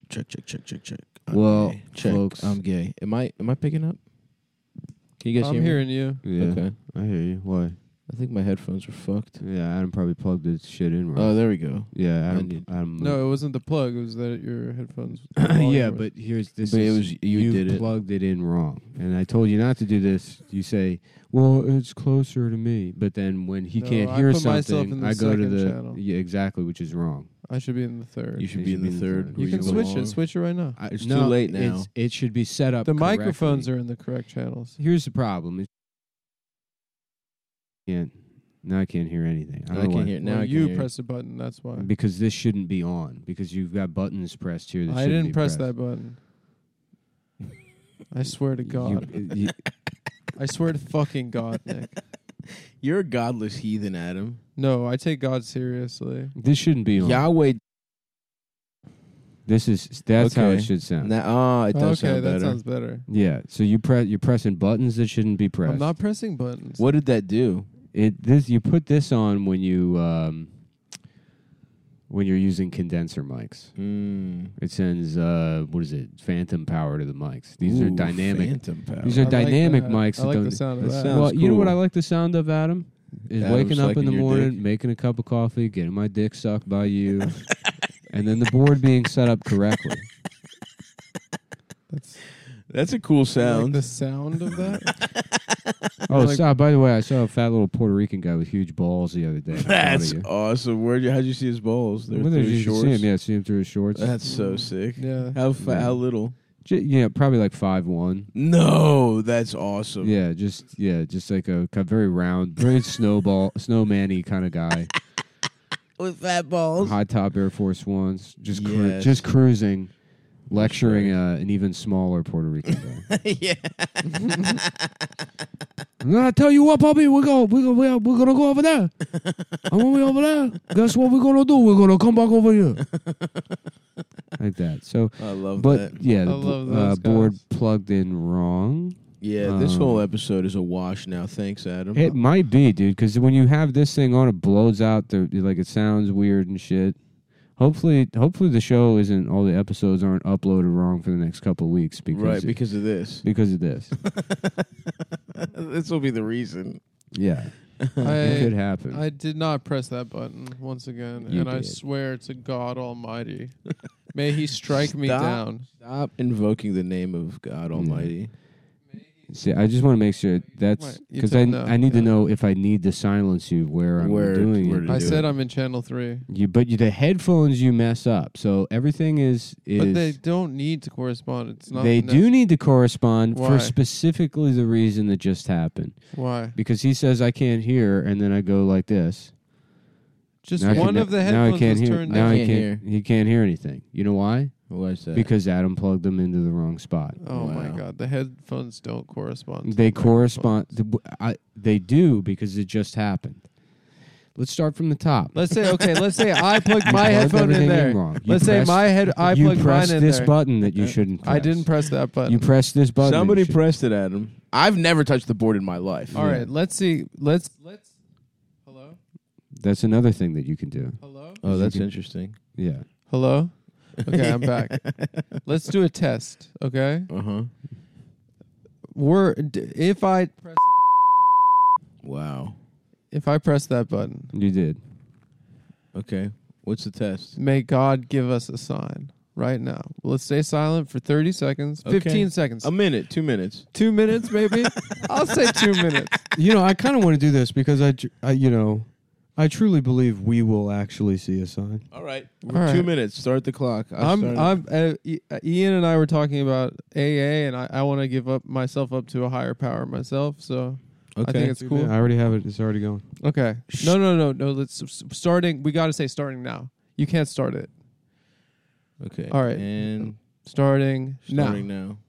Check. Well, Gay. Check. folks, I'm gay. Am I picking up? Can you guys I'm hear me? hearing you. Yeah, Okay. I hear you. Why? I think my headphones are fucked. Yeah, Adam probably plugged this shit in wrong. Oh, there we go. Yeah, need- Adam. No, it wasn't the plug. It was that your headphones. Yeah, but here's this. But it is- was- you did it. plugged it in wrong, and I told you not to do this. You say, "Well, it's closer to me," but then when he No, can't I hear put myself in something, the I go to second the channel. yeah, exactly, which is wrong. I should be in the third. You should It be should in the be in the third. third. You where can go switch along. it. Switch it right now. It's too late now. It should be set up. The microphones correctly. are in the correct channels. Here's the problem. Now I can't hear anything. I I don't know can't why. hear. Now Well, I can you hear. press a button. That's why. Because this shouldn't be on. Because you've got buttons pressed here. That I shouldn't didn't be press pressed. that button. I swear to God. You- I swear to fucking God, Nick. You're a godless heathen, Adam. No, I take God seriously. this shouldn't be on. Yahweh. That's how it Okay. should sound. Now, it does Okay, sound that better. sounds better. Yeah. So you're pressing buttons that shouldn't be pressed. I'm not pressing buttons. What did that do? You put this on when you're using condenser mics. It sends what is it? Phantom power to the mics. These are Ooh, dynamic. Phantom power. These are I like dynamic that. mics. I that like don't- the sound of That that. sounds Well, you know cool. what I like the sound of, Adam? Is Adam waking up in sucking the your morning, dick. making a cup of coffee, getting my dick sucked by you, and then the board being set up correctly. That's a cool You like sound. the sound of that? Oh, like- stop! By the way, I saw a fat little Puerto Rican guy with huge balls the other day. I'm proud of That's you. awesome. How'd you see his balls? They're Well, through you his can shorts. see him. Yeah, see him through his shorts. That's so sick. Yeah. Yeah. How little? Yeah, probably like 5'1". No, that's awesome. Yeah, just like a very round, very snowman-y kind of guy. With fat balls. High top Air Force Ones, Yes. just cruising, lecturing an even smaller Puerto Rican guy. Yeah. I'm gonna tell you what, Bobby, we're gonna go over there. I'm gonna be over there. Guess what we're gonna do? We're gonna come back over here. Like that. So, I love but that. yeah, I the love those board guys. plugged in wrong. Yeah, this whole episode is a wash now. Thanks, Adam. It might be, dude, because when you have this thing on, it blows out. Like it sounds weird and shit. Hopefully the show isn't. All the episodes aren't uploaded wrong for the next couple of weeks because because of this. because of this. This will be the reason. Yeah, it could happen. I did not press that button once again, You and I did. swear to God Almighty, may He strike me down. Stop invoking the name of God Almighty. See, I just want to make sure that's Right, you because said no, I need to yeah. know if I need to silence you where I'm doing where it. to I do said it. I'm in channel 3, The headphones you mess up, so everything is but they don't need to correspond. It's not. they do need to correspond Why? for specifically the reason that just happened. Why? Because he says I can't hear, and then I go like this. Just Now I one can- of the now I headphones can't was hear. turned Now down. I can't can't. He can't hear anything. You know why? Why is that? Because Adam plugged them into the wrong spot. Oh my Wow. God, the headphones don't correspond. to They the correspond. microphones. They do because it just happened. Let's start from the top. Let's say I plugged You my plugged headphone in everything there. wrong. You Let's say pressed- I you plugged pressed mine in this there. button that you shouldn't press. I didn't press that button. You pressed this button. that Somebody you should- pressed it, Adam. I've never touched the board in my life. All right, let's see. Let's. Hello. That's another thing that you can do. Hello. Oh, that's You can- interesting. Yeah. Hello. Okay, I'm back. Let's do a test. Okay. Uh-huh. If I press Wow. that button, You did. Okay. What's the test? may God give us a sign right now. Let's stay silent for 30 seconds, Okay. 15 seconds, A minute, 2 minutes. 2 minutes, maybe. I'll say 2 minutes. I kind of want to do this because I truly believe we will actually see a sign. All right. All right. 2 minutes. Start the clock. Ian and I were talking about AA, and I want to give myself up to a higher power myself. So Okay. I think it's cool. I already have it. It's already going. Okay. No. Let's starting. We got to say starting now. You can't start it. Okay. All right. And Starting starting now. now.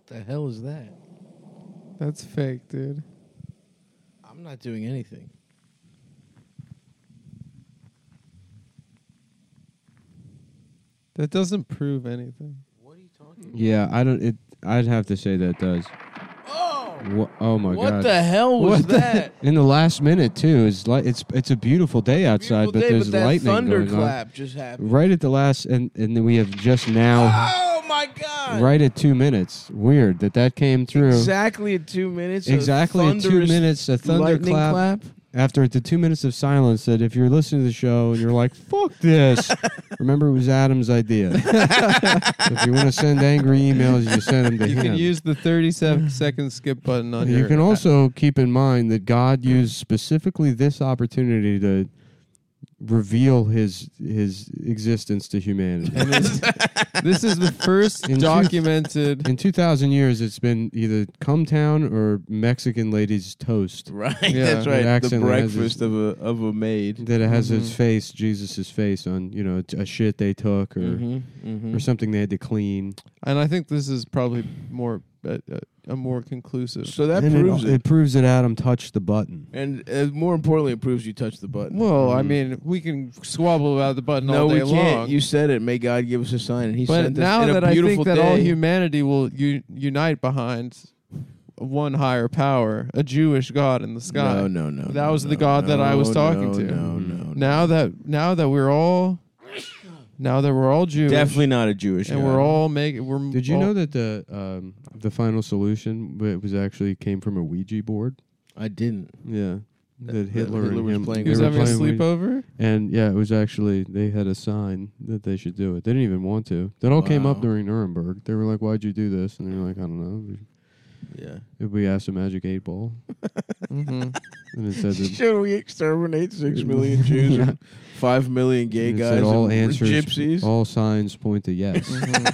the hell is that? That's fake, dude. I'm not doing anything. That doesn't prove anything. What are you talking about? Yeah, I don't. I'd have to say that does. Oh! Oh my What god! the hell was What the- that? In the last minute too, it's a beautiful day outside, Beautiful day, but there's that lightning going on. thunderclap just happened. Right at the last, and then we have just now, Oh my god! right at 2 minutes. Weird that came through. Exactly at 2 minutes. Exactly at 2 minutes, a lightning thunderclap. clap. After the 2 minutes of silence, that if you're listening to the show and you're like, fuck this, remember it was Adam's idea. If you want to send angry emails, you send them to You him. can use the 30-second skip button on your... You can also keep in mind that God used specifically this opportunity to reveal his existence to humanity. And this is the first In documented... In 2,000 years, it's been either Cumtown or Mexican lady's toast. Right, Yeah. that's right. It The accidentally has breakfast of a maid. That it has Mhm. his face, Jesus' face, on a shit they took or something they had to clean. And I think this is probably more a more conclusive... So that And proves it. it proves that Adam touched the button. And more importantly, it proves you touched the button. Well, I Mhm. mean, we can squabble about the button no, all we day can't. long. You said it. May God give us a sign, and He But sent us now in that a I beautiful think that all day. humanity will unite behind one higher power, a Jewish God in the sky. No. That was the God that I was talking to. No. Now that we're all Jewish, Definitely not a Jewish. and God. we're all making. We're Did you all, know that the final solution came from a Ouija board? I didn't. Yeah. That Hitler Hitler and was him playing he was they were having a playing Ouija. sleepover? And yeah, it was actually they had a sign that they should do it. They didn't even want to. That all came up Wow. during Nuremberg. They were like, "Why'd you do this?" And they were like, "I don't know." Yeah. If we asked a magic 8-ball, Mm-hmm. and it said that Should we exterminate 6 million Jews and 5 million gay it guys said all and answers, gypsies? all signs point to yes.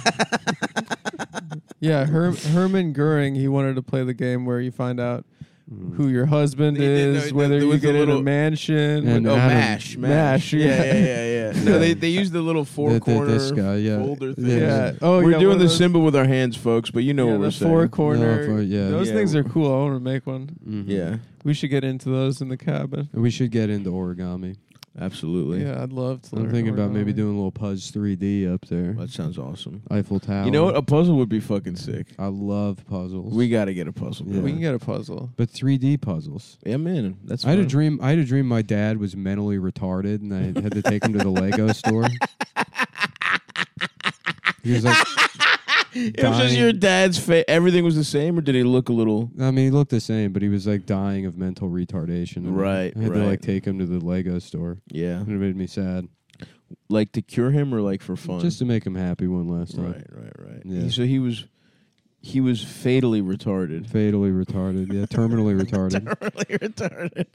Yeah, Herman Goering. He wanted to play the game where you find out Mm. who your husband He did, is, no, whether there you was get a in a little- mansion. And Oh, Adam- Mash, Yeah. yeah. No, they used the little four corner this guy, yeah. folder thing. Yeah. yeah. Oh, We're yeah, doing one the of those- symbol with our hands, folks, but you know yeah, what we're the saying. four corner. No, yeah. Those Yeah. things are cool. I want to make one. Mhm. Yeah, We should get into those in the cabin. We should get into origami. absolutely. Yeah, I'd love to. I'm learn thinking about maybe origami. doing a little Puzz 3D up there. That sounds awesome. Eiffel Tower. You know what? A puzzle would be fucking sick. I love puzzles. We got to get a puzzle. Yeah. We can get a puzzle. but 3D puzzles. Yeah, man. That's I had a fine. dream. I had a dream my dad was mentally retarded, and I had to take him to the Lego store. He was like, It was just dying. your dad's face. Everything was the same, or did he look a little? I mean, he looked the same, but he was like dying of mental retardation. And Right, I had to right. like take him to the Lego store. Yeah, And it made me sad, like to cure him, or like for fun. just to make him happy one last time. right. Yeah. So he was fatally retarded. Fatally retarded. Yeah, terminally retarded. Really retarded.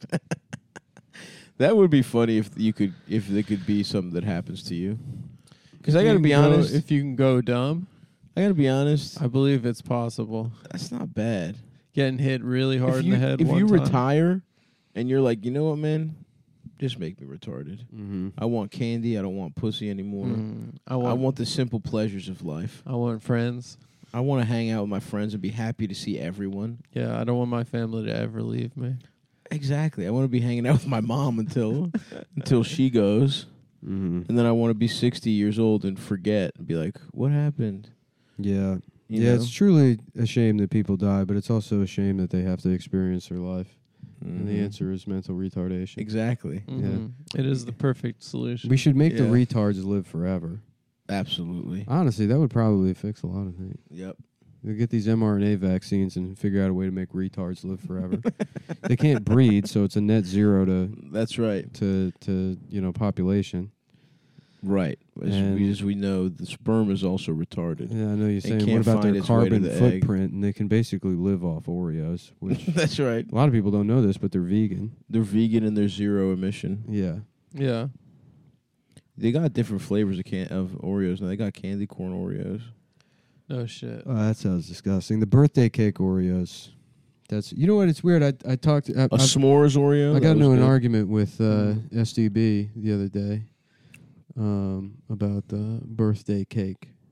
That would be funny if there could be something that happens to you. Because I got to be honest. If you can go dumb, I got to be honest. I believe it's possible. That's not bad. Getting hit really hard in the head. If one you time. retire, and you're like, you know what, man, just make me retarded. Mm-hmm. I want candy. I don't want pussy anymore. I I want. want the simple pleasures of life. I want friends. I want to hang out with my friends and be happy to see everyone. Yeah, I don't want my family to ever leave me. Exactly. I want to be hanging out with my mom until she goes, Mm-hmm. and then I want to be 60 years old and forget and be like, what happened? Yeah. You Yeah, know? it's truly a shame that people die, but it's also a shame that they have to experience their life. And the Mhm. answer is mental retardation. Exactly. Mhm. It is the perfect solution. We should make the Yeah. retards live forever. Absolutely. Honestly, that would probably fix a lot of things. Yep. We get these mRNA vaccines and figure out a way to make retards live forever. They can't breed, so it's a net zero That's right. to population. Right. And- As we know, the sperm is also retarded. Yeah, I know you're saying. What can't about find their its way to carbon the egg. footprint? And they can basically live off Oreos, which That's right. a lot of people don't know this, but they're vegan. They're vegan and they're zero emission. Yeah. Yeah. They got different flavors of Oreos. Now they got candy corn Oreos. No shit. Oh, that sounds disgusting. The birthday cake Oreos. That's what? It's weird. I talked. A s'mores Oreo. I That got was into an good. argument with SDB the other day about the birthday cake.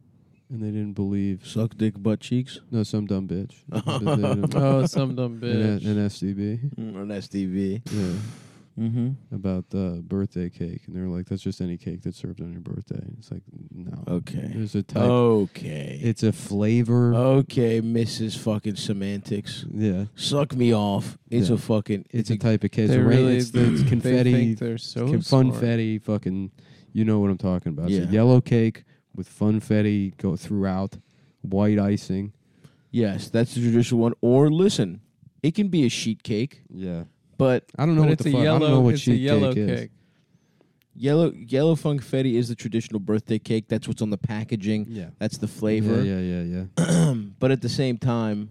and they didn't believe. Suck dick butt cheeks. No, some dumb bitch. Oh, some dumb bitch. An STB. On STV. Yeah. Mm-hmm. About the birthday cake, and they're like, "That's just any cake that's served on your birthday." It's like, no. Okay. There's a type. Okay. It's a flavor. Okay, Mrs. Fucking Semantics. Yeah. Suck me off. It's Yeah. a fucking. It's a type of cake. They It's really it's they confetti. think they're so funfetti. Fucking, you know what I'm talking about. It's Yeah. a yellow cake with funfetti go throughout, white icing. Yes, that's the traditional one. Or listen, it can be a sheet cake, Yeah. but I don't know But what it's the a fuck. yellow. I don't know what it's sheet a yellow cake cake. is. yellow funfetti is the traditional birthday cake. That's what's on the packaging. Yeah. That's the flavor. Yeah. But at the same time,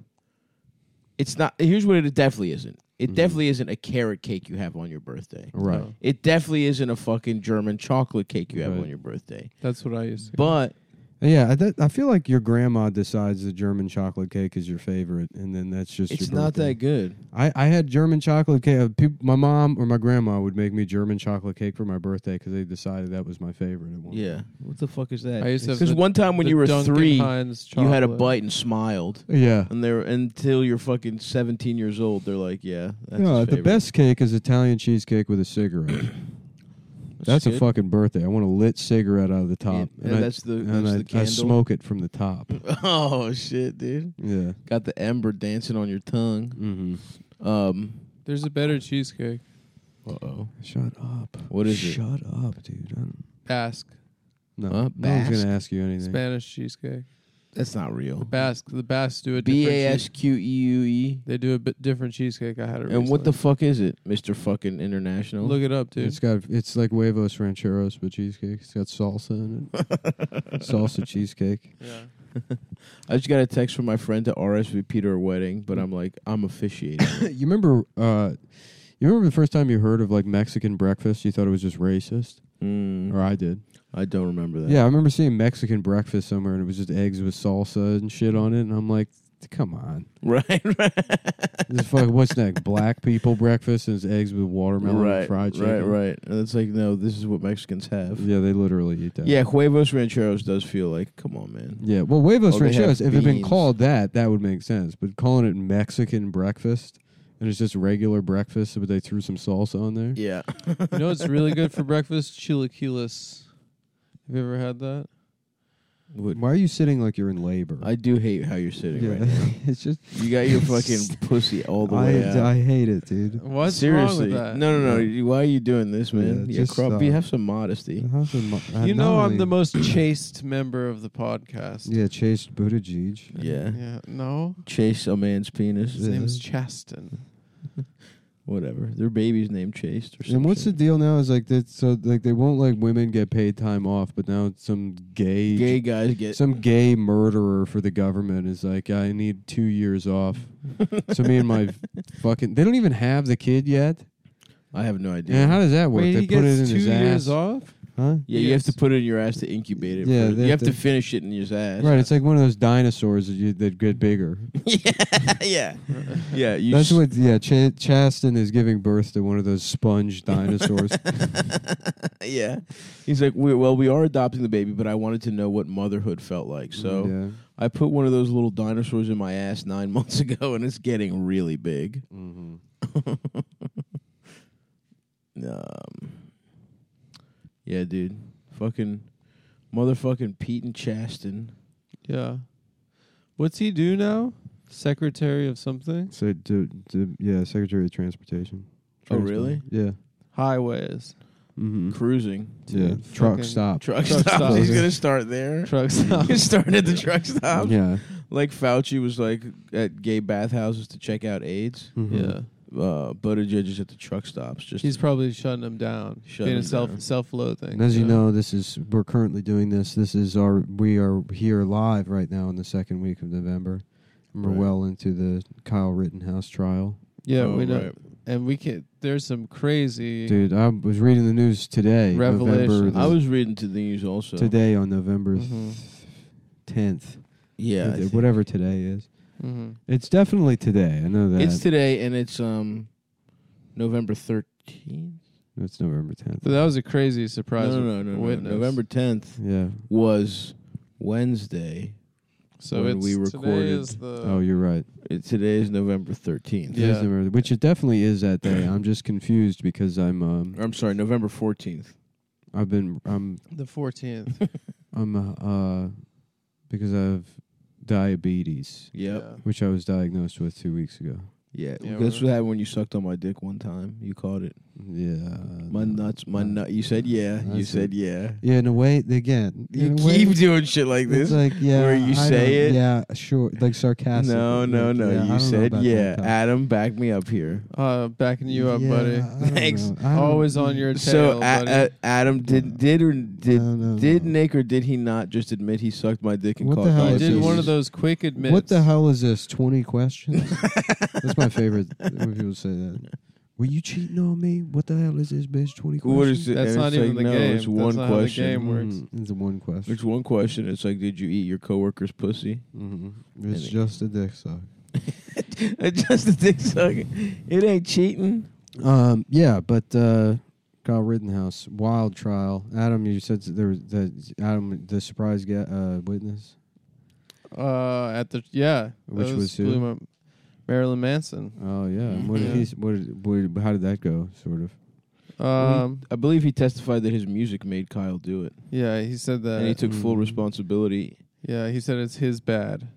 it's not. Here's what it definitely isn't. It Mhm. definitely isn't a carrot cake you have on your birthday. Right. No, It definitely isn't a fucking German chocolate cake you have Right. on your birthday. that's what I used to. But Yeah, I feel like your grandma decides the German chocolate cake is your favorite, and then that's just it's your not birthday. that good. I had German chocolate cake. My mom or my grandma would make me German chocolate cake for my birthday because they decided that was my favorite. At one Yeah. What the fuck is that? I used to have Because the- one time when the you were Duncan 3, Hines you had a chocolate. bite and smiled. point. Yeah. And they're until you're fucking 17 years old, they're like, yeah, that's No, his the favorite. best cake is Italian cheesecake with a cigarette. That's a good. fucking birthday. I want a lit cigarette out of the top, Yeah, that's the I candle. smoke it from the top. Oh shit, dude! Yeah. Got the ember dancing on your tongue. Mm-hmm. There's a better cheesecake. Oh. Shut up. What is it? Shut up, dude. I don't- Basque. No, Huh? no one's Basque? gonna ask you anything. Spanish cheesecake. That's not real. The Basques do a different BASQEUE. They do a bit different cheesecake. I had it. And what the recently. fuck is it, Mr. Fucking International? Look it up, dude. It's like huevos rancheros, but cheesecake. It's got salsa in it. Salsa cheesecake. Yeah. I just got a text from my friend to RSVP to her wedding, but I'm like, I'm officiating. You remember? You remember the first time you heard of like Mexican breakfast? You thought it was just racist, or I did. I don't remember that. Yeah, I remember seeing Mexican breakfast somewhere, and it was just eggs with salsa and shit on it, and I'm like, come on. Right. This fuck, what's next? Black people breakfast and it's eggs with watermelon and fried chicken. Right. And it's like, no, this is what Mexicans have. Yeah, they literally eat that. Yeah, huevos rancheros does feel like, come on, man. Yeah, well, huevos Oh, they rancheros, have if it had been beans. called that would make sense. But calling it Mexican breakfast, and it's just regular breakfast, but they threw some salsa on there. Yeah. You know what's really good for breakfast? Chilaquiles. Have you ever had that? Why are you sitting like you're in labor? I do hate how you're sitting right now. It's just You got your fucking pussy all the way out. I hate it, dude. What's Seriously. wrong with that? No. Why are you doing this, man? Yeah, Yeah, just have some modesty. You know I'm the most chaste member of the podcast. Yeah, Chase Buttigieg. Yeah. Yeah. No. Chase a man's penis. His Yeah. name's Chasten. Whatever. Their baby's named Chased or something. And what's the deal now? Is like that. So like they won't like women get paid time off, but now some Gay guys get... some gay murderer for the government is like, I need 2 years off. So me and my fucking, they don't even have the kid yet. I have no idea. And how does that work? Wait, they he put it in gets 2 his years ass, off? huh? Yeah, you have to Yes. put it in your ass to incubate it. Yeah, first. they You have have to to- finish it in your ass. Right, it's like one of those dinosaurs that get bigger. yeah. Yeah. You That's what. Yeah, Chasten is giving birth to one of those sponge dinosaurs. yeah. He's like, we are adopting the baby, but I wanted to know what motherhood felt like. So yeah. I put one of those little dinosaurs in my ass 9 months ago, and it's getting really big. Mm-hmm. Yeah, dude. Fucking motherfucking Pete and Chasten. Yeah. What's he do now? Secretary of something? So, Secretary of Transportation. Oh, really? Yeah. Highways. Mm-hmm. Cruising. Yeah. Truck fucking stop. Truck Truck stop. stops. He's going to start there. Truck stop. He's starting at the truck stop. Yeah. Like Fauci was like at gay bathhouses to check out AIDS. Mhm. Yeah. Buttigieg is at the truck stops. Just He's probably shutting them down. Shutting Being them down. self-loathing. And as you Yeah. know, we're currently doing this. We are here live right now in the second week of November. And we're Right. well into the Kyle Rittenhouse trial. Yeah, Oh, we know. right. And we can. There's some crazy. Dude, I was reading the news today. Revelations. November the- I was reading to the news also. today on November Mhm. 10th. Yeah. I think. Whatever today is. Mm-hmm. It's definitely today. I know that. It's today, and it's November 13th. It's November 10th. But that was a crazy surprise. No. witness. November 10th Yeah. was Wednesday. So when it's we today recorded. is the Oh, you're right. Today is November 13th. Yeah. Which it definitely is that day. I'm just confused because I'm sorry, November 14th. I'm the 14th. because I have diabetes, Yep. Yeah. which I was diagnosed with 2 weeks ago. Yeah. Yeah, That's what happened when you sucked on my dick one time. You caught it. Yeah. My nuts, my nut. You said yeah. You That's said yeah. Yeah, in a way, again. You in a way, keep doing shit like this. It's like, yeah. where you I say don't- it. Yeah, sure. Like sarcastic. No. Yeah, I You don't know said about yeah. that, Kyle. Adam, back me up here. Backing you up, Yeah, buddy. I don't Thanks. know. I don't- Always on your tail, So buddy. Adam did No. Nick or did he not just admit he sucked my dick and What called the hell He is did this? one of those quick admits. What the hell is this? 20 questions? That's my favorite when people say that. Were you cheating on me? What the hell is this, bitch? 20 questions? What is it? That's And not it's even like, the no, game. It's That's one not how the question. game works. It's a one question. It's one question. It's like, did you eat your coworker's pussy? It's And- just a dick suck. Just a dick sucking. It ain't cheating. Yeah, but Kyle Rittenhouse, wild trial. Adam, you said there was the surprise witness. Which Which was who? Marilyn Manson. Oh yeah. Mhm. What did Yeah. he? How did that go? Sort of. I believe he testified that his music made Kyle do it, Yeah, he said that. and he took full Mhm. responsibility. Yeah, he said it's his bad.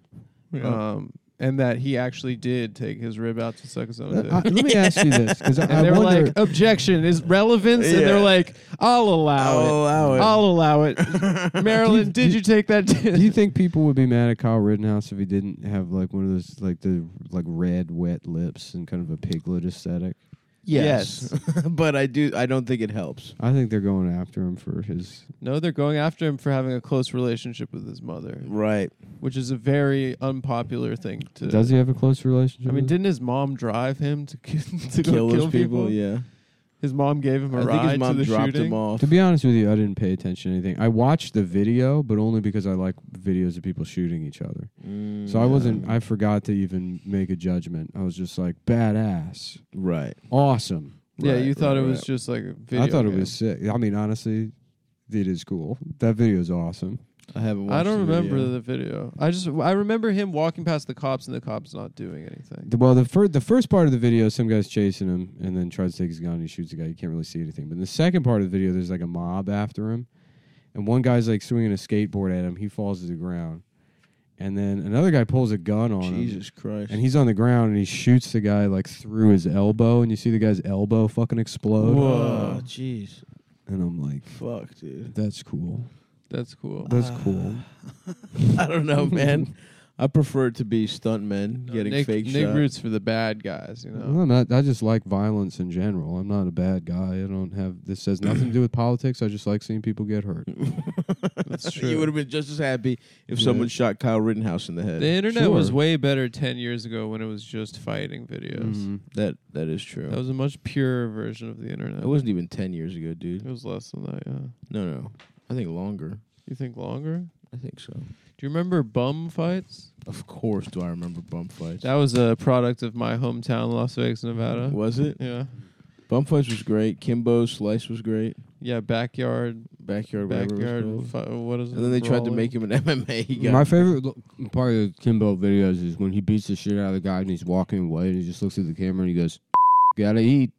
And that he actually did take his rib out to suck his own dick. Let me ask you this, because And I they were wonder. like, objection is relevance, and Yeah. they're like, I'll allow it. I'll allow it. Marilyn, did you take that? Do you think people would be mad at Kyle Rittenhouse if he didn't have like one of those like the red wet lips and kind of a piglet aesthetic? Yes, but I don't think it helps. I think they're going after him for his. No, they're going after him for having a close relationship with his mother, Right. which is a very unpopular thing to. Does he have a close relationship? I mean, with didn't his mom drive him to to go Kill kill those people. Yeah. His mom gave him a I think ride his mom to the dropped shooting. him off. To be honest with you, I didn't pay attention to anything. I watched the video, but only because I like videos of people shooting each other. So I wasn't. I forgot to even make a judgment. I was just like, badass, Right. awesome. Yeah, Right, you thought right, it was right. just like a video. I thought it game. was sick. I mean, honestly, it is cool. That video is awesome. I haven't watched I don't the remember video. the video. I remember him walking past the cops and the cops not doing anything. Well, the first part of the video, some guy's chasing him and then tries to take his gun and he shoots the guy. You can't really see anything. But in the second part of the video, there's like a mob after him, and one guy's like swinging a skateboard at him. He falls to the ground, and then another guy pulls a gun on him, Jesus Christ. and he's on the ground and he shoots the guy like through his elbow, and you see the guy's elbow fucking explode. Whoa. Jeez. And I'm like, Fuck, dude. that's cool. That's cool. That's cool. I don't know, man. I prefer it to be stuntmen getting Nick, fake Nick shot. roots for the bad guys, you know. Well, I'm not. I just like violence in general. I'm not a bad guy. I don't have. This has nothing to do with politics. I just like seeing people get hurt. That's true. You would have been just as happy if Yeah. someone shot Kyle Rittenhouse in the head. The internet Sure. was way better 10 years ago when it was just fighting videos. Mhm. That is true. That was a much purer version of the internet. It wasn't even 10 years ago, dude. It was less than that, yeah. No. I think longer. You think longer? I think so. Do you remember bum fights? Of course do I remember bump fights. That was a product of my hometown, Las Vegas, Nevada. Was it? Yeah. Bump fights was great. Kimbo Slice was great. Yeah, backyard Backyard whatever it was called. what is it? And then they tried to Brawling? make him an MMA. He got My favorite part of the Kimbo videos is when he beats the shit out of the guy and he's walking away and he just looks at the camera and he goes, "Gotta eat."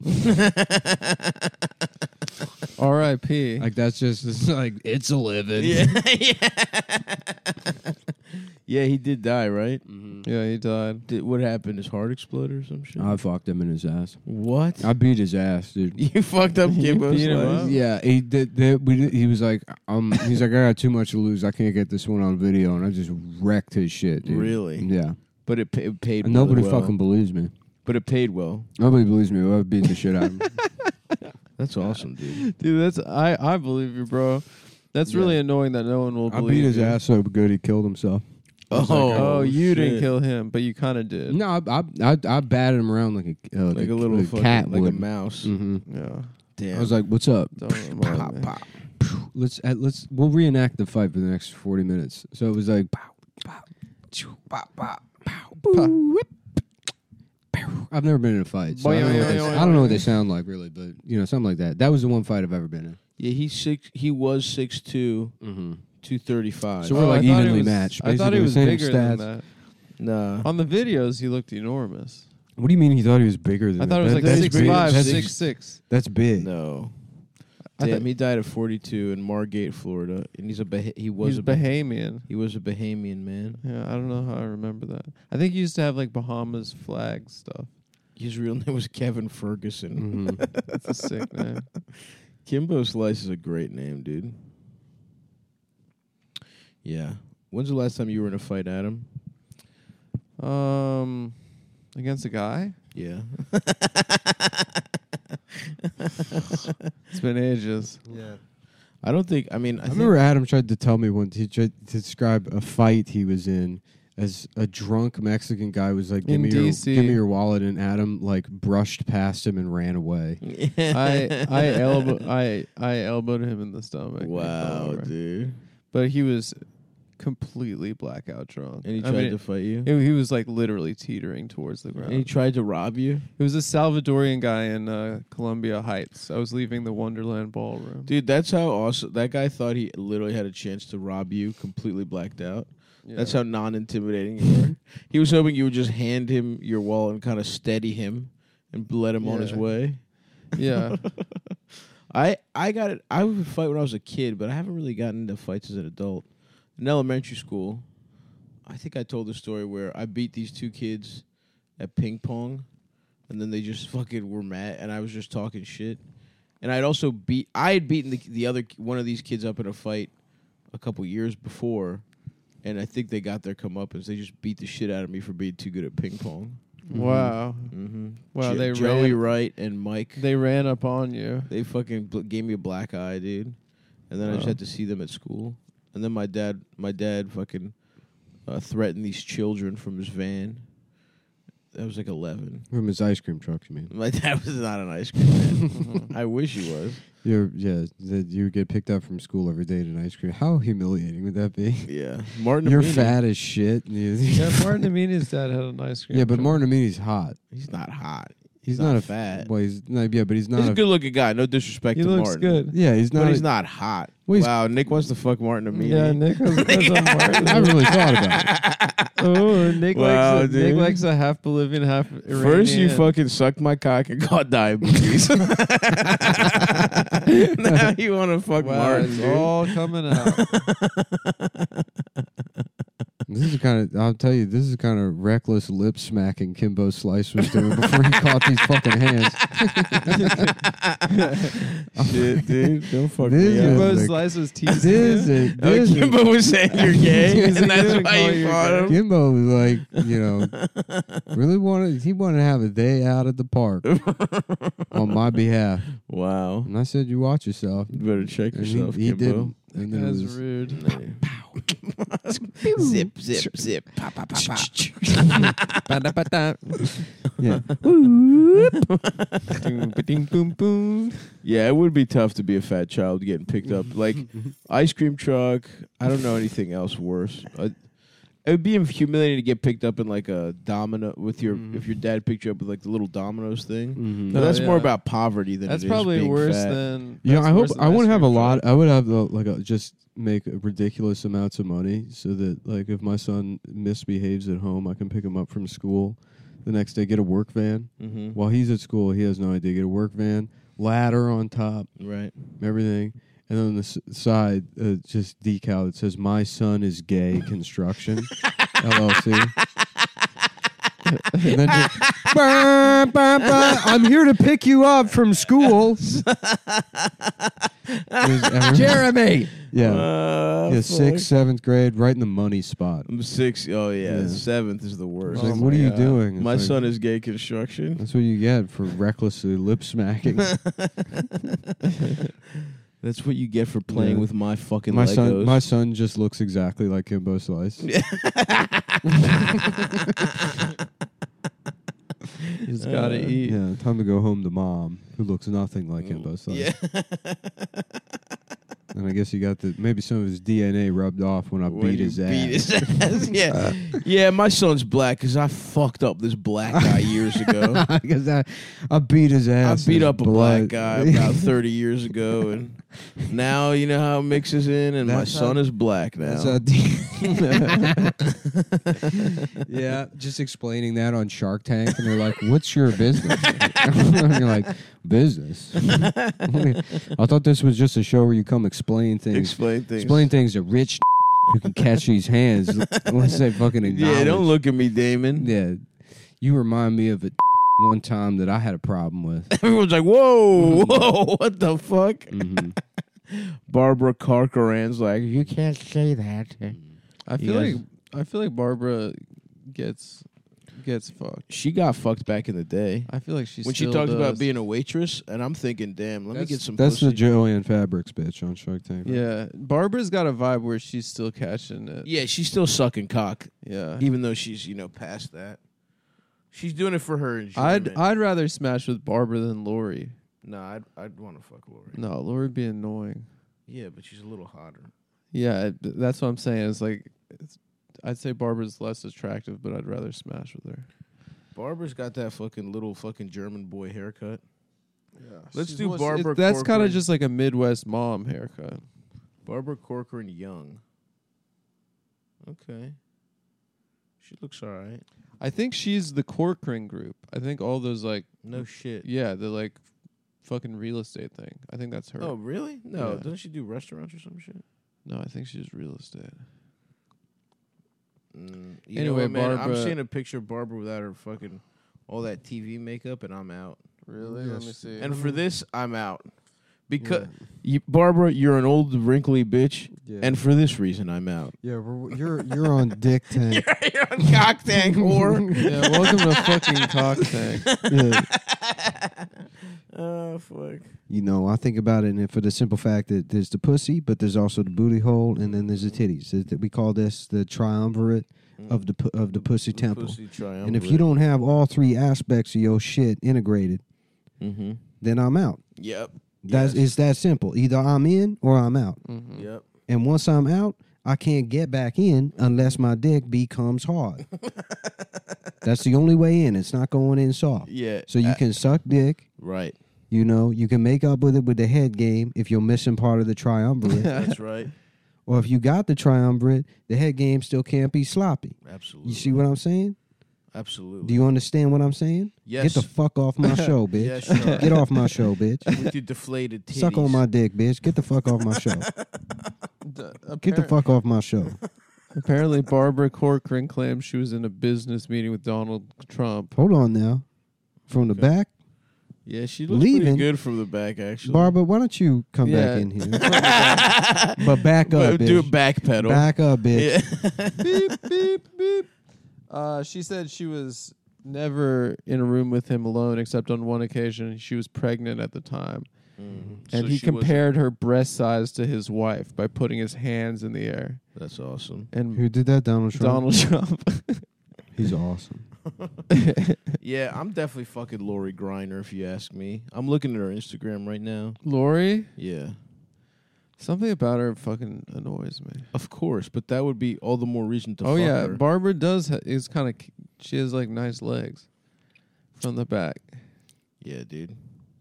R.I.P. Like that's just it's like it's a living. Yeah, he did die, right? Yeah, he died. What happened? His heart exploded or some shit? I fucked him in his ass. What? I beat his ass, dude. You fucked up Kimbo beat him Slice? up? Yeah, he did. He was like, he's like, I got too much to lose. I can't get this one on video, and I just wrecked his shit, dude. Really? Yeah. But it paid And really nobody well. fucking believes me. But it paid well. Nobody believes me. I've beat the shit out of him. That's awesome, dude. Dude, that's I believe you, bro. That's really annoying that no one will I believe beat his you. ass so good he killed himself. Oh, you didn't shit. kill him, but you kind of did. No, I batted him around like Like a little fucking, cat like would. a mouse. Mm-hmm. Yeah. Damn. I was like, "What's up?" Don't remind me. We'll reenact the fight for the next 40 minutes. So it was like, pow, pow, choo, pow, pow, pow, boo, whip, pow. I've never been in a fight, so I don't know what they sound like really, but something like that. That was the one fight I've ever been in. Yeah, he was 6'2", Mm-hmm. 235. So we're like I thought he evenly was- matched. I thought he Basically, was same bigger than stats. that. Nah. On the videos, he looked enormous. What do you mean he thought he was bigger than I thought it was like that's 6'5", big. 6'6". That's big. No. I Damn, thought- he died at 42 in Margate, Florida, and he He's was a Bahamian. he was a Bahamian man. Yeah, I don't know how I remember that. I think he used to have like Bahamas flag stuff. His real name was Kevin Ferguson. Mhm. That's a sick name. Kimbo Slice is a great name, dude. Yeah. When's the last time you were in a fight, Adam? Against a guy? Yeah. It's been ages. Yeah. I don't think. I mean, I remember Adam tried to tell me once. He tried to describe a fight he was in as a drunk Mexican guy was like, In DC. give me your wallet," and Adam like brushed past him and ran away. I elbowed him in the stomach. Wow, dude. But he was completely blackout drunk. And he tried to fight you. He was like literally teetering towards the ground. And he tried to rob you, It was a Salvadorian guy in Columbia Heights. I was leaving the Wonderland Ballroom. dude. That's how awesome that guy thought he literally had a chance to rob you, completely blacked out. Yeah. That's how non-intimidating you were. He was hoping you would just hand him your wallet and kind of steady him and let him on his Yeah. way. Yeah. I got it. I would fight when I was a kid, but I haven't really gotten into fights as an adult. In elementary school, I think I told the story where I beat these two kids at ping pong, and then they just fucking were mad, and I was just talking shit. And I had beaten the other one of these kids up in a fight a couple years before, and I think they got their comeuppance. They just beat the shit out of me for being too good at ping pong. Wow. Mm-hmm. Wow, they Joey ran. Wright and Mike. They ran up on you. They fucking gave me a black eye, dude. And then I just Oh. had to see them at school. And then my dad fucking threatened these children from his van. I was like 11. From his ice cream truck, you mean? My dad was not an ice cream man. I wish he was. That you get picked up from school every day to an ice cream. How humiliating would that be? Yeah. Martin You're Amini. fat as shit. Yeah, Martin Amini's dad had an ice cream. Yeah, but truck. Martin Amini's hot. He's not hot. He's not a fat. Well, he's not. Yeah, but he's not. He's a good-looking guy. No disrespect He to looks Martin. good. Yeah, he's not. But he's not hot. Well, he's- Wow, Nick wants to fuck Martin Amini. Yeah, Nick has on Martin. I haven't really thought about it. Oh, Nick Wow, Nick dude. likes a half Bolivian, half Iranian. First, you fucking sucked my cock and got diabetes. Now you want to fuck Wow, Martin, it's dude. all coming out. This is kind of. I'll tell you. This is kind of reckless lip smacking Kimbo Slice was doing before he caught these fucking hands. Shit, dude. Don't fuck This me is up. Kimbo like- Slice was This teasing. is. This is Kimbo was saying you're gay, and He's that's gonna why call you you fought gay. him. Kimbo was like, really wanted. He wanted to have a day out at the park on my behalf, Wow. and I said, "You watch yourself." You better check And yourself, he Kimbo. didn't. And then it That's was, rude. Zip, zip, zip. Pa, pa, pa, pa. yeah. Boom, boom. Yeah, it would be tough to be a fat child getting picked up. Like, ice cream truck. I don't know anything else worse. It would be humiliating to get picked up in like a domino with your if your dad picked you up with like the little dominoes thing. Mhm. But that's Oh, more yeah. about poverty than That's it is probably being worse fat. than. Yeah, that's I hope worse than I ice wouldn't have a cream lot. truck. I would have just make ridiculous amounts of money so that like if my son misbehaves at home, I can pick him up from school the next day. Get a work van Mm-hmm. while he's at school. He has no idea. Get a work van, ladder on top, Right. everything, and then on the side just decal that says "My son is gay construction LLC." And then just, "Bah, bah, bah, I'm here to pick you up from school. Jeremy. Yeah. Yeah, fuck. 6th, 7th grade, right in the money spot. I'm 6. Oh yeah, Yeah. 7th is the worst. It's like, Oh what are my you God. doing? It's My like, son is gay construction. That's what you get for recklessly lip smacking. That's what you get for playing Yeah. with my fucking my Legos. son just looks exactly like Kimbo Slice. He's got to eat. Yeah, time to go home to mom, who looks nothing like Kimbo Slice. Yeah. And I guess he got maybe some of his DNA rubbed off when I When beat you his ass. beat his ass. Yeah. Yeah, my son's black because I fucked up this black guy years ago. Because I beat his I ass. beat His up a blood. black guy about 30 years ago, and now you know how it mixes in, and my That's son is black now. Yeah, just explaining that on Shark Tank, and they're like, "What's your business?" And you're like, "Business." I thought this was just a show where you come explain things. Explain things to rich who can catch these hands unless they fucking acknowledge. Yeah, don't look at me, Damon. Yeah, you remind me of it one time that I had a problem with. Everyone's like, whoa, whoa, what the fuck? Mhm. Barbara Corcoran's like, you can't say that. I You feel like Barbara gets fucked. She got fucked back in the day. I feel like she When she still talked about does. being a waitress, and I'm thinking, damn, let me get some That's pussy. the Joanne Fabrics bitch on Shark Tank. right? Yeah, Barbara's got a vibe where she's still catching it. Yeah, she's still sucking cock, Yeah. even though she's, past that. She's doing it for her enjoyment. I'd rather smash with Barbara than Lori. No, I'd want to fuck Lori. No, Lori'd be annoying. Yeah, but she's a little hotter. Yeah, that's what I'm saying. I'd say Barbara's less attractive, but I'd rather smash with her. Barbara's got that little German boy haircut. Yeah, Let's do Barbara That's kind Corcoran. of just like a Midwest mom haircut. Barbara Corcoran Young. Okay. She looks all right. I think she's the Corcoran group. I think all those No shit. yeah, the fucking real estate thing. I think that's her. Oh, really? No. Yeah. Doesn't she do restaurants or some shit? No, I think she's real estate. You know Anyway, what, man? I'm Barbara- seeing a picture of Barbara without her fucking all that TV makeup, and I'm out. Really? Yes. Let me see. And for this, I'm out. Because Barbara, you're an old wrinkly bitch, Yeah. and for this reason, I'm out. Yeah, you're on Dick Tank. You're on cock tank whore. yeah, welcome to fucking Cock Tank. Yeah. Oh fuck. You know, I think about it, and for the simple fact that there's the pussy, but there's also the booty hole, and then there's the titties. We call this the triumvirate of the pussy temple. Pussy And if you don't have all three aspects of your shit integrated, Mm-hmm. then I'm out. Yep. It's that simple. Either I'm in or I'm out. Mhm. Yep. And once I'm out, I can't get back in unless my dick becomes hard. That's the only way in. It's not going in soft. Yeah. So you can suck dick. Right. You know, you can make up with it with the head game if you're missing part of the triumvirate. That's right. Or if you got the triumvirate, the head game still can't be sloppy. Absolutely. You see what I'm saying? Absolutely. Do you understand what I'm saying? Yes. Get the fuck off my show, bitch. Yeah, sure. Get off my show, bitch. With your deflated titties. Suck on my dick, bitch. Get the fuck off my show. Get the fuck off my show. Apparently, Barbara Corcoran claims she was in a business meeting with Donald Trump. Hold on now. From the back, Yeah, she looks Leaving. pretty good from the back, actually. Barbara, why don't you come Yeah. back in here? But back up, But do bitch. a back pedal. Back up, bitch. Yeah. Beep, beep, beep. She said she was never in a room with him alone, except on one occasion. She was pregnant at the time. And he compared her breast size to his wife by putting his hands in the air. That's awesome. And Who did that? Donald Trump? Donald Trump. He's awesome. Yeah, I'm definitely fucking Lori Griner, if you ask me. I'm looking at her Instagram right now. Lori, Yeah. something about her fucking annoys me. Of course, but that would be all the more reason to Oh fuck yeah, her. Barbara is kind of. She has like nice legs from the back. Yeah, dude.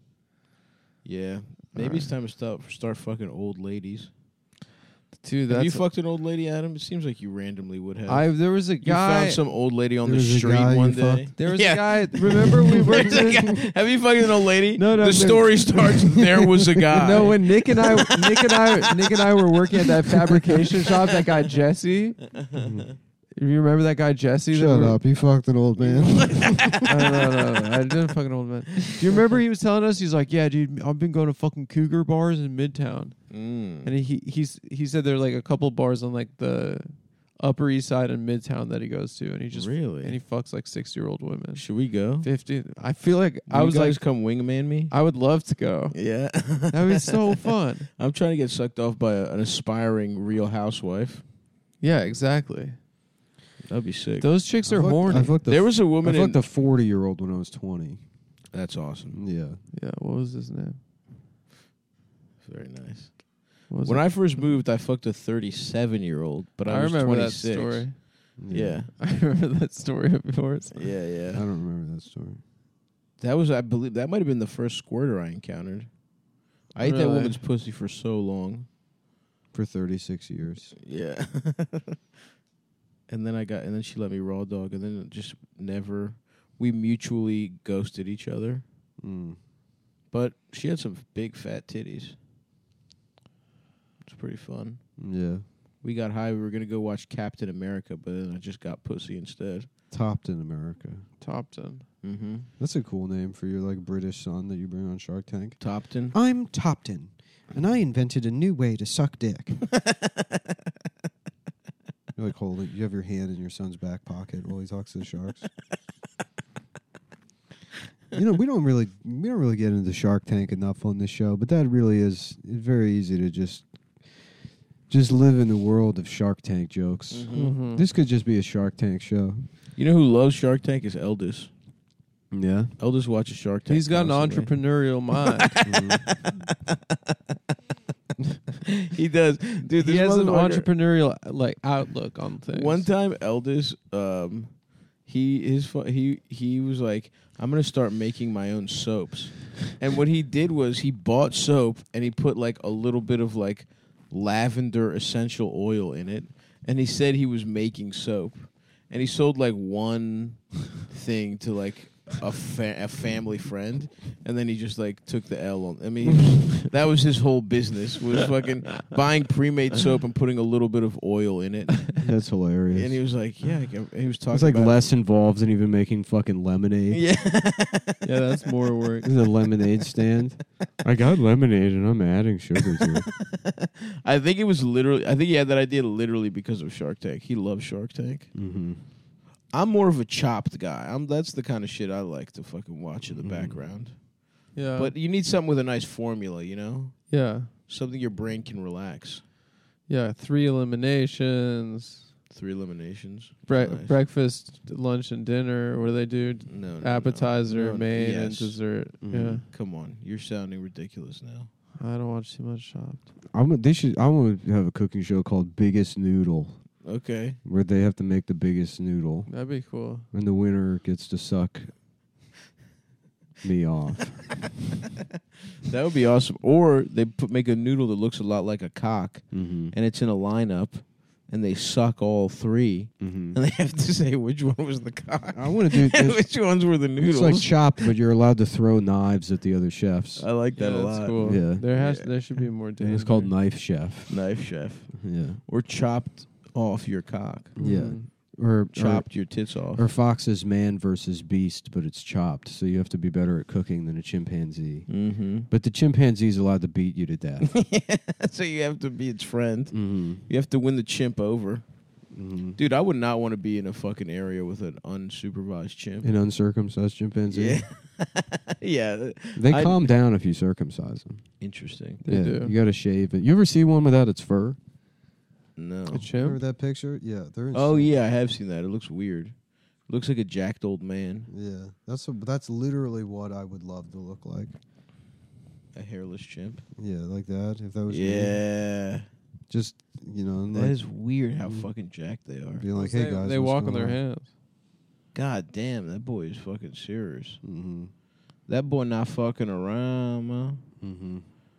Yeah. Maybe it's time to start fucking old ladies. Dude, Have you that's fucked an old lady, Adam? It seems like you randomly would have. there was a You guy. found some old lady on the There was a street guy one you day. fucked? There was Yeah. a guy. Remember we worked. There's a guy- Have you fucking an old lady? No, The no. story starts. There was a guy. No, when Nick and I were working at that fabrication shop, that guy Jesse. You remember that guy Jesse? Shut up. You fucked an old man. No, I didn't fucking old man. Do you remember he was telling us? He's like, yeah, dude, I've been going to fucking cougar bars in Midtown, and he said there are like a couple bars on like the Upper East Side and Midtown that he goes to, and he just Really? and he fucks like 60-year-old women. Should we go? 50. I feel like I was like, like, come wingman me. I would love to go. Yeah. That would be so fun. I'm trying to get sucked off by an aspiring Real Housewife. Yeah, exactly. That'd be sick. Those chicks are horny. I fucked There was a I woman fucked in. a 40-year-old when I was 20. That's awesome. Yeah. Yeah, what was his name? Very nice. Was When it? I first moved, I fucked a 37-year-old, but I was remember 26. that story. Yeah. I remember that story of yours. Yeah, I yeah. don't remember that story. That was, I believe, that might have been the first squirter I encountered. I ate that Really? woman's pussy for so long. For 36 years. Yeah. And then she let me raw dog, and then it just never. We mutually ghosted each other. Mm. But she had some big fat titties. It's pretty fun. Yeah. We got high. We were gonna go watch Captain America, but then I just got pussy instead. Topped in America. Topton. Mm-hmm. That's a cool name for your like British son that you bring on Shark Tank. Topton. I'm Topton, and I invented a new way to suck dick. You like hold it. You have your hand in your son's back pocket while he talks to the sharks. You know, we don't really get into Shark Tank enough on this show, but that really is very easy to just live in the world of Shark Tank jokes. Mm-hmm. This could just be a Shark Tank show. You know who loves Shark Tank is Eldis. Yeah. Eldis watches Shark Tank. He's got an constantly. entrepreneurial mind. He does, dude. He this has an motherfucker- entrepreneurial like outlook on things. One time, Eldis, he was like, I'm gonna start making my own soaps, and what he did was he bought soap and he put like a little bit of like lavender essential oil in it, and he said he was making soap, and he sold like one thing to like a family friend, and then he just like took the L on. I mean, that was his whole business, was fucking buying pre-made soap and putting a little bit of oil in it. That's hilarious. And he was like, yeah, he was talking It's like about less involved than even making fucking lemonade. Yeah. Yeah, that's more work. This is a lemonade stand. I got lemonade and I'm adding sugar to it. I think he had that idea literally because of Shark Tank. He loves Shark Tank. Mm-hmm. I'm more of a Chopped guy. That's the kind of shit I like to fucking watch in the background. Yeah. But you need something with a nice formula, you know? yeah. Something your brain can relax. Yeah. 3 eliminations. 3 eliminations. Nice. Breakfast, lunch, and dinner. What do they do? No, Appetizer, no. main, Yes. and dessert. Mhm. Come on. You're sounding ridiculous now. Yeah. I don't watch too much Chopped. I want to have a cooking show called Biggest Noodle, Okay. where they have to make the biggest noodle, That'd be cool. and the winner gets to suck me off. That would be awesome. Or they make a noodle that looks a lot like a cock, Mm-hmm. and it's in a lineup, and they suck all 3, Mm-hmm. and they have to say which one was the cock I want to do and this. which ones were the It's noodles. like Chopped, but you're allowed to throw knives at the other chefs. I like that yeah, a that's lot. cool. Yeah. There should be more And danger. it's called Knife Chef. Knife chef. Yeah. Or chopped off your cock. Yeah. Mhm. Or Chopped your tits off. Or Fox's Man versus Beast, but it's chopped, so you have to be better at cooking than a chimpanzee. Mm-hmm. But the chimpanzee's allowed to beat you to death. So you have to be its friend. Mm-hmm. You have to win the chimp over. Mm-hmm. Dude, I would not want to be in a fucking area with an unsupervised chimp. An uncircumcised chimpanzee. Yeah. Yeah. They I'd- calm down if you circumcise them. Interesting. They do. You got to shave it. You ever see one without its fur? No. A chimp? that picture? Yeah, they're. Oh, yeah, I have seen that. It looks weird. Looks like a jacked old man. Yeah, that's literally what I would love to look like. A hairless chimp. Yeah, like that. If that was me. Yeah. Just and That like is weird how Mm. fucking jacked they are. being like, hey guys, they walk on their hands. God damn, that boy is fucking serious. Mm-hmm. That boy not fucking around, man. Mm-hmm.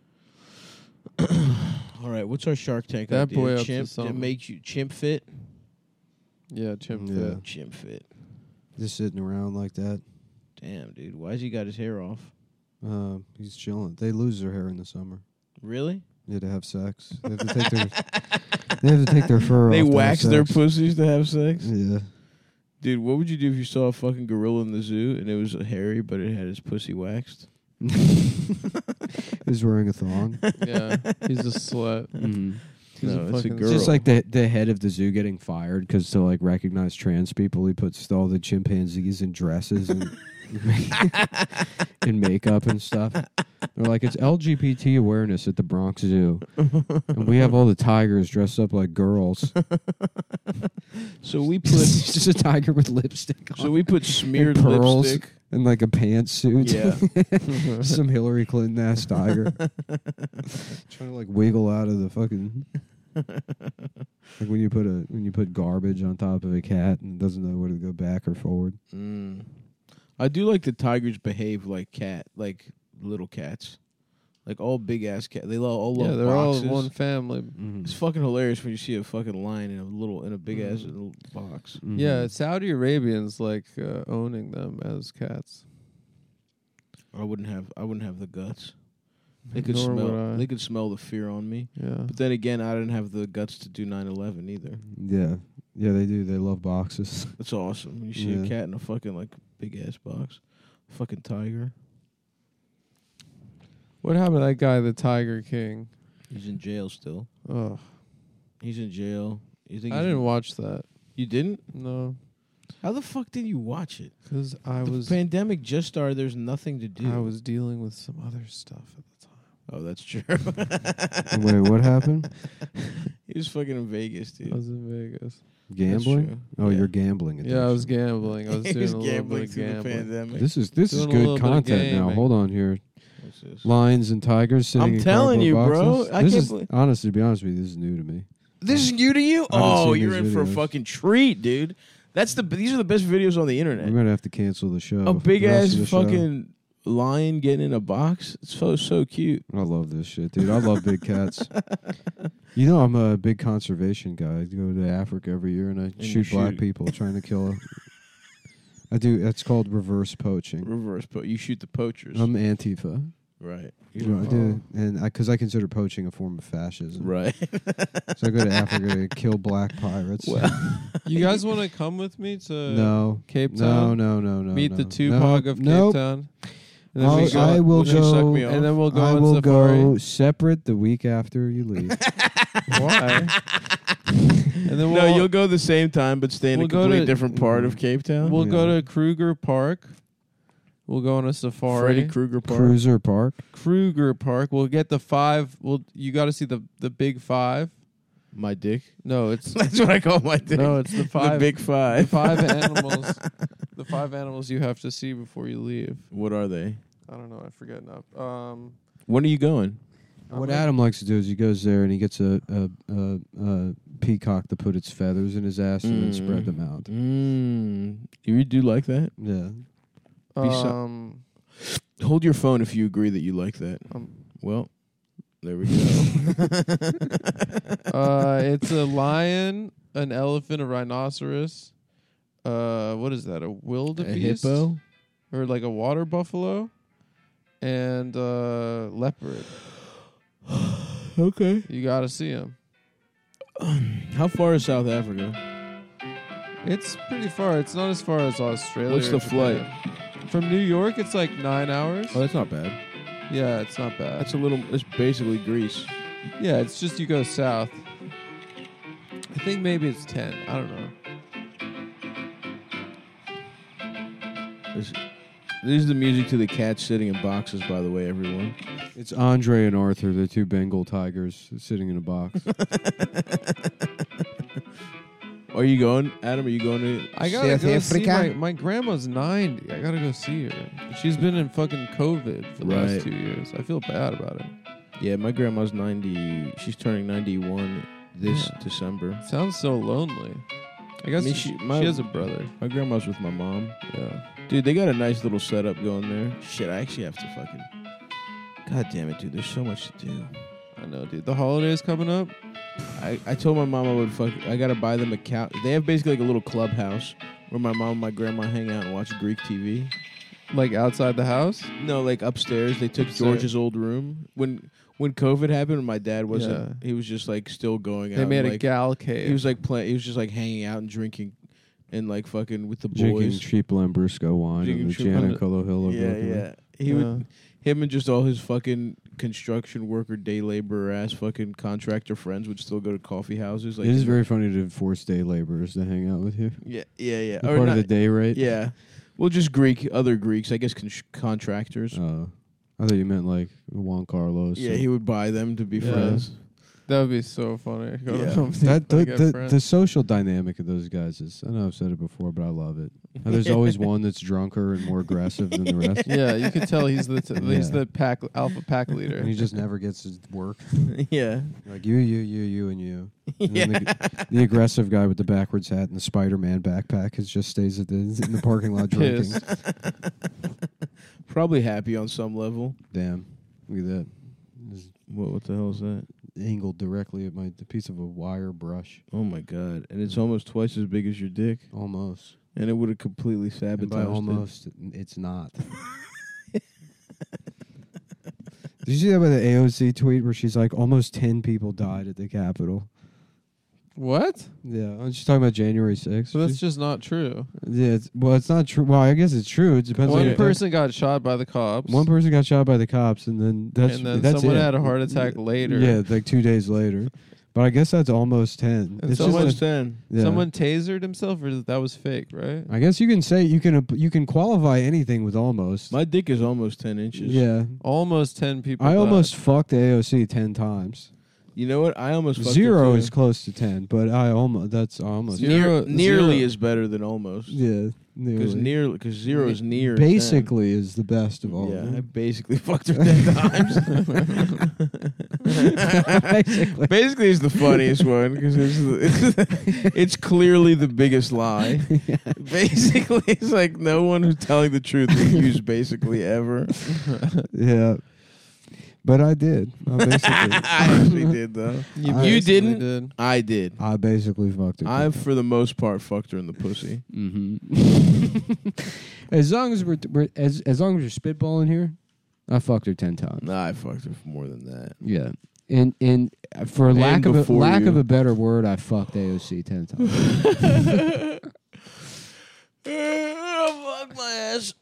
All right, what's our Shark Tank That idea? boy up to Chimp something. That makes you chimp fit? Yeah, chimp Yeah. fit. Chimp fit. Just sitting around like that. Damn, dude. Why's he got his hair off? He's chilling. They lose their hair in the summer. Really? Yeah, to have sex. They have to take their. They have to take their fur off. They to have wax their sex. pussies to have sex? Yeah. Dude, what would you do if you saw a fucking gorilla in the zoo and it was hairy but it had his pussy waxed? He's wearing a thong. Yeah, he's a slut. Mm-hmm. He's No, it's a fucking- girl. It's just like the head of the zoo getting fired because to like recognize trans people, he puts all the chimpanzees in dresses and in makeup and stuff. They're like, it's LGBT awareness at the Bronx Zoo, and we have all the tigers dressed up like girls. So we It's put just a tiger with lipstick on. smeared pearls. lipstick in like a pantsuit. Yeah. Some Hillary Clinton ass tiger. Trying to like wiggle out of the fucking like when you put garbage on top of a cat and it doesn't know whether to go back or forward. I do like the tigers behave like little cats. Like all big ass cat. They all love they're boxes. all one family. It's fucking hilarious when you see a fucking lion in a big ass little box. Yeah, Saudi Arabians like owning them as cats. I wouldn't have the guts. They could Nor would smell. I. They could smell the fear on me. Yeah. But then again, I didn't have the guts to do 9/11 either. Yeah, they do. They love boxes. That's awesome. When you see a cat in a fucking like big ass box, fucking tiger. What happened to that guy, the Tiger King? He's in jail still. Oh, He's in jail. You think I he's- didn't watch that. You didn't? No, How the fuck did you watch it? because The pandemic just started. There's nothing to do. I was dealing with some other stuff at the time. Oh, that's true. Wait, what happened? He was fucking in Vegas, dude. I was in Vegas. Gambling? true. Oh, Yeah. you're gambling. Yeah, I was gambling. I was He doing was a little bit gambling of through the gambling. pandemic. This is Doing a good little bit of content now. gaming. Hold on here. What's this? Lions and tigers sitting I'm in telling cardboard you, bro. boxes. I This can't is believe- honestly, to be honest with you, this is new to me. This is new to you? I haven't Oh, seen you're these in for a videos. fucking treat, dude. These are the best videos on the internet. We're gonna have to cancel the show. A big the rest ass of the show. fucking lion getting in a box. It's so cute. I love this shit, dude. I love big cats. You know, I'm a big conservation guy. I go to Africa every year and I you shoot black shoot- people trying to kill. I do. That's called reverse poaching. Reverse, but you shoot the poachers. I'm Antifa. Right. You know, I do, and because I consider poaching a form of fascism. Right. So I go to Africa to kill black pirates. You guys want to come with me to no, Cape Town? no. Meet no. the Tupac of Cape Nope. Town. And then we go, I will Will you suck go. me off? and then we'll go I on will safari. go separate the week after you leave. Why? And then No, you'll go the same time, but stay in we'll a go completely to- different part of Cape Town. We'll go Yeah. to Kruger Park. We'll go on a safari. Freddy Krueger Park. Cruiser Park. Kruger Park. We'll get the 5. You got to see the big 5. My dick. No, it's That's what I call my dick. no, it's the 5. The big the five. 5 animals. The 5 animals you have to see before you leave. What are they? I don't know. I forget now. When are you going? What Adam likes to do is he goes there and he gets a peacock to put its feathers in his ass and then spread them out. You do like that? Yeah. Hold your phone if you agree that you like that. Well, there we go. It's a lion, an elephant, a rhinoceros. What is that? A wildebeest? A hippo? Or like a water buffalo? And leopard. Okay. You got to see him. How far is South Africa? It's pretty far. It's not as far as Australia. What's or the Japan. flight? From New York, it's like 9 hours. Oh, that's not bad. Yeah, it's not bad. It's basically Greece. Yeah, it's just you go south. I think maybe it's 10. I don't know. This is the music to the cats sitting in boxes, by the way, everyone. It's Andre and Arthur, the 2 Bengal tigers sitting in a box. Are you going, Adam? Are you going to I gotta South go see Africa? my grandma's 90. I gotta go see her. She's been in fucking COVID for the Right. last 2 years. I feel bad about it. Yeah, my grandma's 90. She's turning 91 this December. Sounds so lonely. I guess mean, she my- has a brother. My grandma's with my mom. Yeah. Dude, they got a nice little setup going there. Shit, I actually have to fucking... God damn it, dude. There's so much to do. I know, dude. The holidays coming up. I told my mom I gotta buy them a couch. They have basically like a little clubhouse where my mom and my grandma hang out and watch Greek TV. Like outside the house? No, like upstairs. They took Upstairs. George's old room. When COVID happened and my dad wasn't, he was just like still going out. They made and, a like, gal cave. He was like he was just like hanging out and drinking and like fucking with the Drinking boys. cheap Lambrusco wine Drinking on the cheap Giannicollo Hill of Yeah, Brooklyn. yeah. He would him and just all his fucking construction worker, day laborer ass fucking contractor friends would still go to coffee houses. Like It is very funny to force day laborers to hang out with you. yeah. You're Or part not- of the day rate? Yeah. Well, just other Greeks, I guess, contractors. I thought you meant like Juan Carlos. Yeah, or- he would buy them to be Yeah. friends. That would be so funny. Go to Yeah. Home That Depot, get the friends. social dynamic of those guys is. I know I've said it before, but I love it. How there's always one that's drunker and more aggressive than the rest. Yeah, you could tell he's the he's Yeah. the alpha pack leader. And he just never gets his work. Yeah. Like you, and you. And Yeah. then the aggressive guy with the backwards hat and the Spider-Man backpack just stays in the parking lot drinking. Pissed. Probably happy on some level. Damn, look at that. This is What the hell is that? angled directly at the piece of a wire brush. Oh my god! And it's almost twice as big as your dick, Almost. and it would have completely And sabotaged by it. almost, it's not. Did you see that by the AOC tweet where she's like, almost 10 people died at the Capitol? What? Yeah, she's talking about January 6th. So that's just not true. Yeah, it's not true. Well, I guess it's true. It depends on One your person got shot by the cops. One person got shot by the cops, and then that's someone it. had a heart attack later. Yeah, like 2 days later. But I guess that's almost 10. And It's someone- just Almost 10. yeah. Someone tasered himself, or that was fake, right? I guess you can say you can qualify anything with almost. My dick is almost 10 inches. Yeah, Almost 10 people. I died. almost fucked AOC 10 times. You know what? I almost fucked 0 her is too. close to 10, but that's almost. Zero- Nearly zero. is better than almost. Yeah, Because nearly. 0 is near. 10. Basically is the best of all. Yeah, I of basically fucked her 10 times. Basically. Basically is the funniest one because it's clearly the biggest lie. them. Basically, it's like no one who's telling the truth would use basically ever. Yeah, but I did. I basically, I actually did though. You, I You basically didn't? Did. I did. I basically fucked her. I, for the most part, fucked her in the pussy. Mm-hmm. as long as as long as you're spitballing here, I fucked her 10 times. Nah, I fucked her for more than that. Yeah, and for And lack of before you. a better word, I fucked AOC 10 times. Fuck my ass.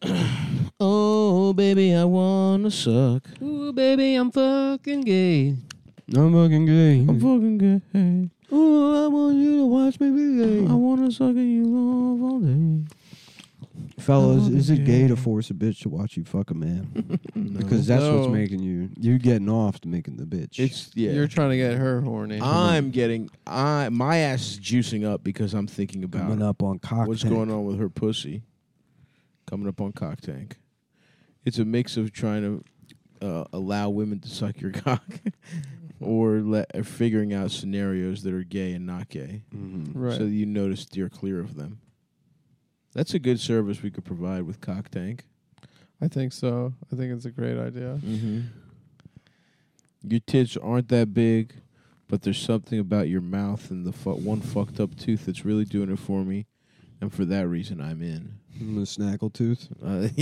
Oh, baby, I wanna suck. Ooh, baby, I'm fucking gay. I'm fucking gay. I'm fucking gay. Oh, I want you to watch me be gay. I wanna suck at you off all day. Fellas, I'm is it gay to gay. force a bitch to watch you fuck a man? No. Because that's what's No. making you getting off to making the bitch. It's You're trying to get her horny. I'm getting my ass is juicing up because I'm thinking coming about up on cock what's tank. going on with her pussy. Coming up on cock tank. It's a mix of trying to allow women to suck your cock, or figuring out scenarios that are gay and not gay, Mhm. Right. so that you know to steer clear of them. That's a good service we could provide with cock tank. I think so. I think it's a great idea. Mm-hmm. Your tits aren't that big, but there's something about your mouth and the one fucked up tooth that's really doing it for me, and for that reason, I'm in. The snaggletooth.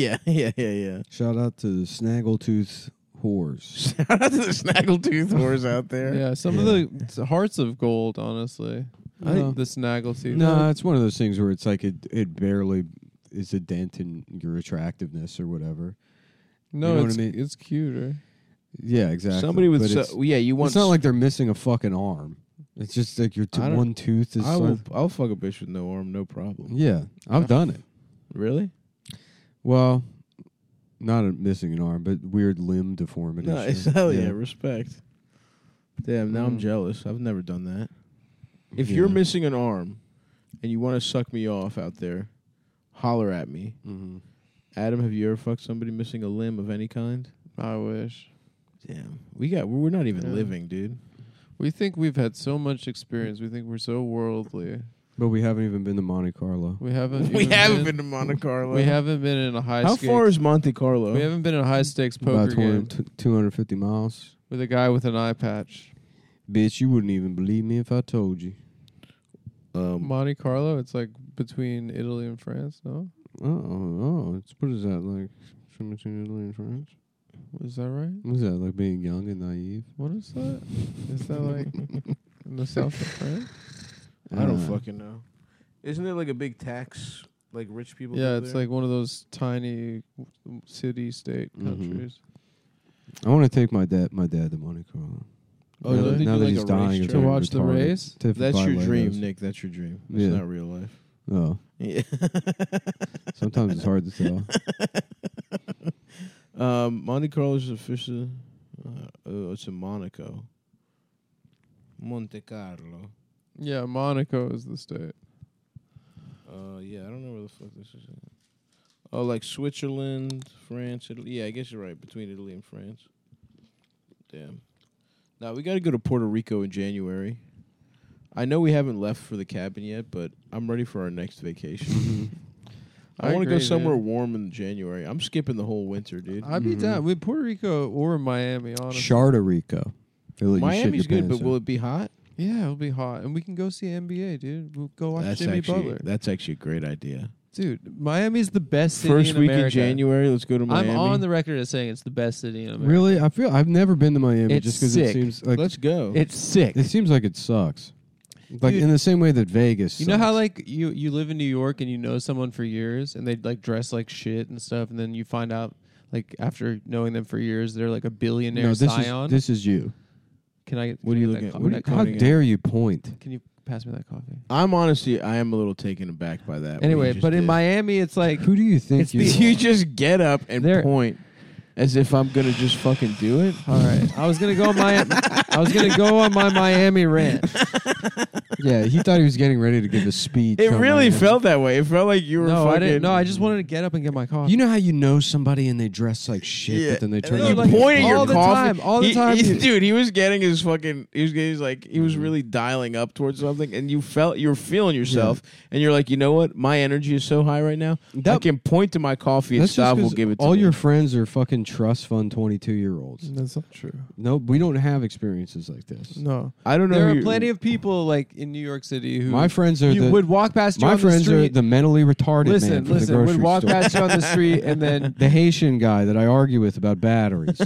Yeah. Shout out to the snaggletooth whores. Shout out to the snaggletooth whores out there. Yeah, some of the hearts of gold, honestly. No. The snaggletooth. No, it's one of those things where it's like it barely is a dent in your attractiveness or whatever. No, You know what it's I mean? it's cuter. Yeah, exactly. Somebody with But you want. it's not like they're missing a fucking arm. It's just like your I don't- one tooth is. I'll fuck a bitch with no arm, no problem. Yeah, I've done it. Really? Well, not missing an arm, but weird limb deformity. Nice. shit. Hell yeah, respect. Damn, now I'm Mm. jealous. I've never done that. If you're Yeah. missing an arm and you want to suck me off out there, holler at me. Mhm. Adam, have you ever fucked somebody missing a limb of any kind? I wish. Damn. We're not even Yeah. living, dude. We think we've had so much experience. We think we're so worldly. But we haven't even been to Monte Carlo. We haven't. We even haven't been to Monte Carlo. We haven't been in a high. How stakes, far is Monte Carlo? We haven't been in a high stakes About poker game 250 miles. with a guy with an eye patch. Bitch, you wouldn't even believe me if I told you. Monte Carlo. It's like between Italy and France. No, It's what is that like? Between Italy and France? is that right? What is that like? Being young and naive? What is that? Is that like in the south of France? I don't Uh, fucking know. Isn't it like a big tax, like rich people? Yeah, live it's there? like one of those tiny city-state Mhm. countries. I want to take my dad to Monte Carlo. Oh, now don't that, they now do that like he's a dying race of To track? being watch the retarded. race? To That's buy your dream, Legos. Nick. That's your dream. It's Yeah. not real life. Oh, Yeah. sometimes it's hard to tell. Monte Carlo is officially. It's in Monaco. Monte Carlo. Yeah, Monaco is the state. Yeah, I don't know where the fuck this is at. Oh, like Switzerland, France, Italy. Yeah, I guess you're right. Between Italy and France. Damn. Now, we got to go to Puerto Rico in January. I know we haven't left for the cabin yet, but I'm ready for our next vacation. I want to go agree, somewhere man. warm in January. I'm skipping the whole winter, dude. I'd be down with Puerto Rico or Miami, honestly. Charter Rico. Miami's good, but will it be hot? Yeah, it'll be hot. And we can go see NBA, dude. We'll go watch Jimmy actually, Butler. That's actually a great idea. Dude, Miami's the best city First in week America. in January, let's go to Miami. I'm on the record as saying it's the best city in America. Really? I feel I've never been to Miami It's just because it sick. seems like Let's go. It's sick. it seems like it sucks. Like Dude, in the same way that Vegas. You know how sucks. like you live in New York and you know someone for years and they like dress like shit and stuff, and then you find out like after knowing them for years they're like a billionaire no, scion. this is you. Can I get? What can are you I get looking that at? co- What are that you coffee? How pointing at? dare you point? Can you pass me that coffee? I'm honestly, I am a little taken aback by that. what Anyway, you just but in did. Miami it's like Who do you think It's you the- are? you just get up and There- point as if I'm gonna just fucking do it. all right. I was gonna go on my Miami rant. Yeah, he thought he was getting ready to give a speech. It on really Miami. felt that way. It felt like you were No, fucking. I didn't. No, I just wanted to get up and get my coffee. You know how you know somebody and they dress like shit, but then they turn you out like, to be point at your all the coffee. time, all the time you- dude. He was getting his fucking. He was really dialing up towards something, and you were feeling yourself, and you're like, you know what? My energy is so high right now. I That- can point to my coffee, and That's just Stav will 'cause give it to all me. your friends are fucking trust fund 22-year-olds. That's not true. No, we don't have experiences like this. No, I don't know. there who are you- plenty of people like in New York City who My friends are you the would walk past you my on the friends are street. the mentally retarded man from the Listen, grocery would walk store. past you on the street and then The Haitian guy that I argue with about batteries.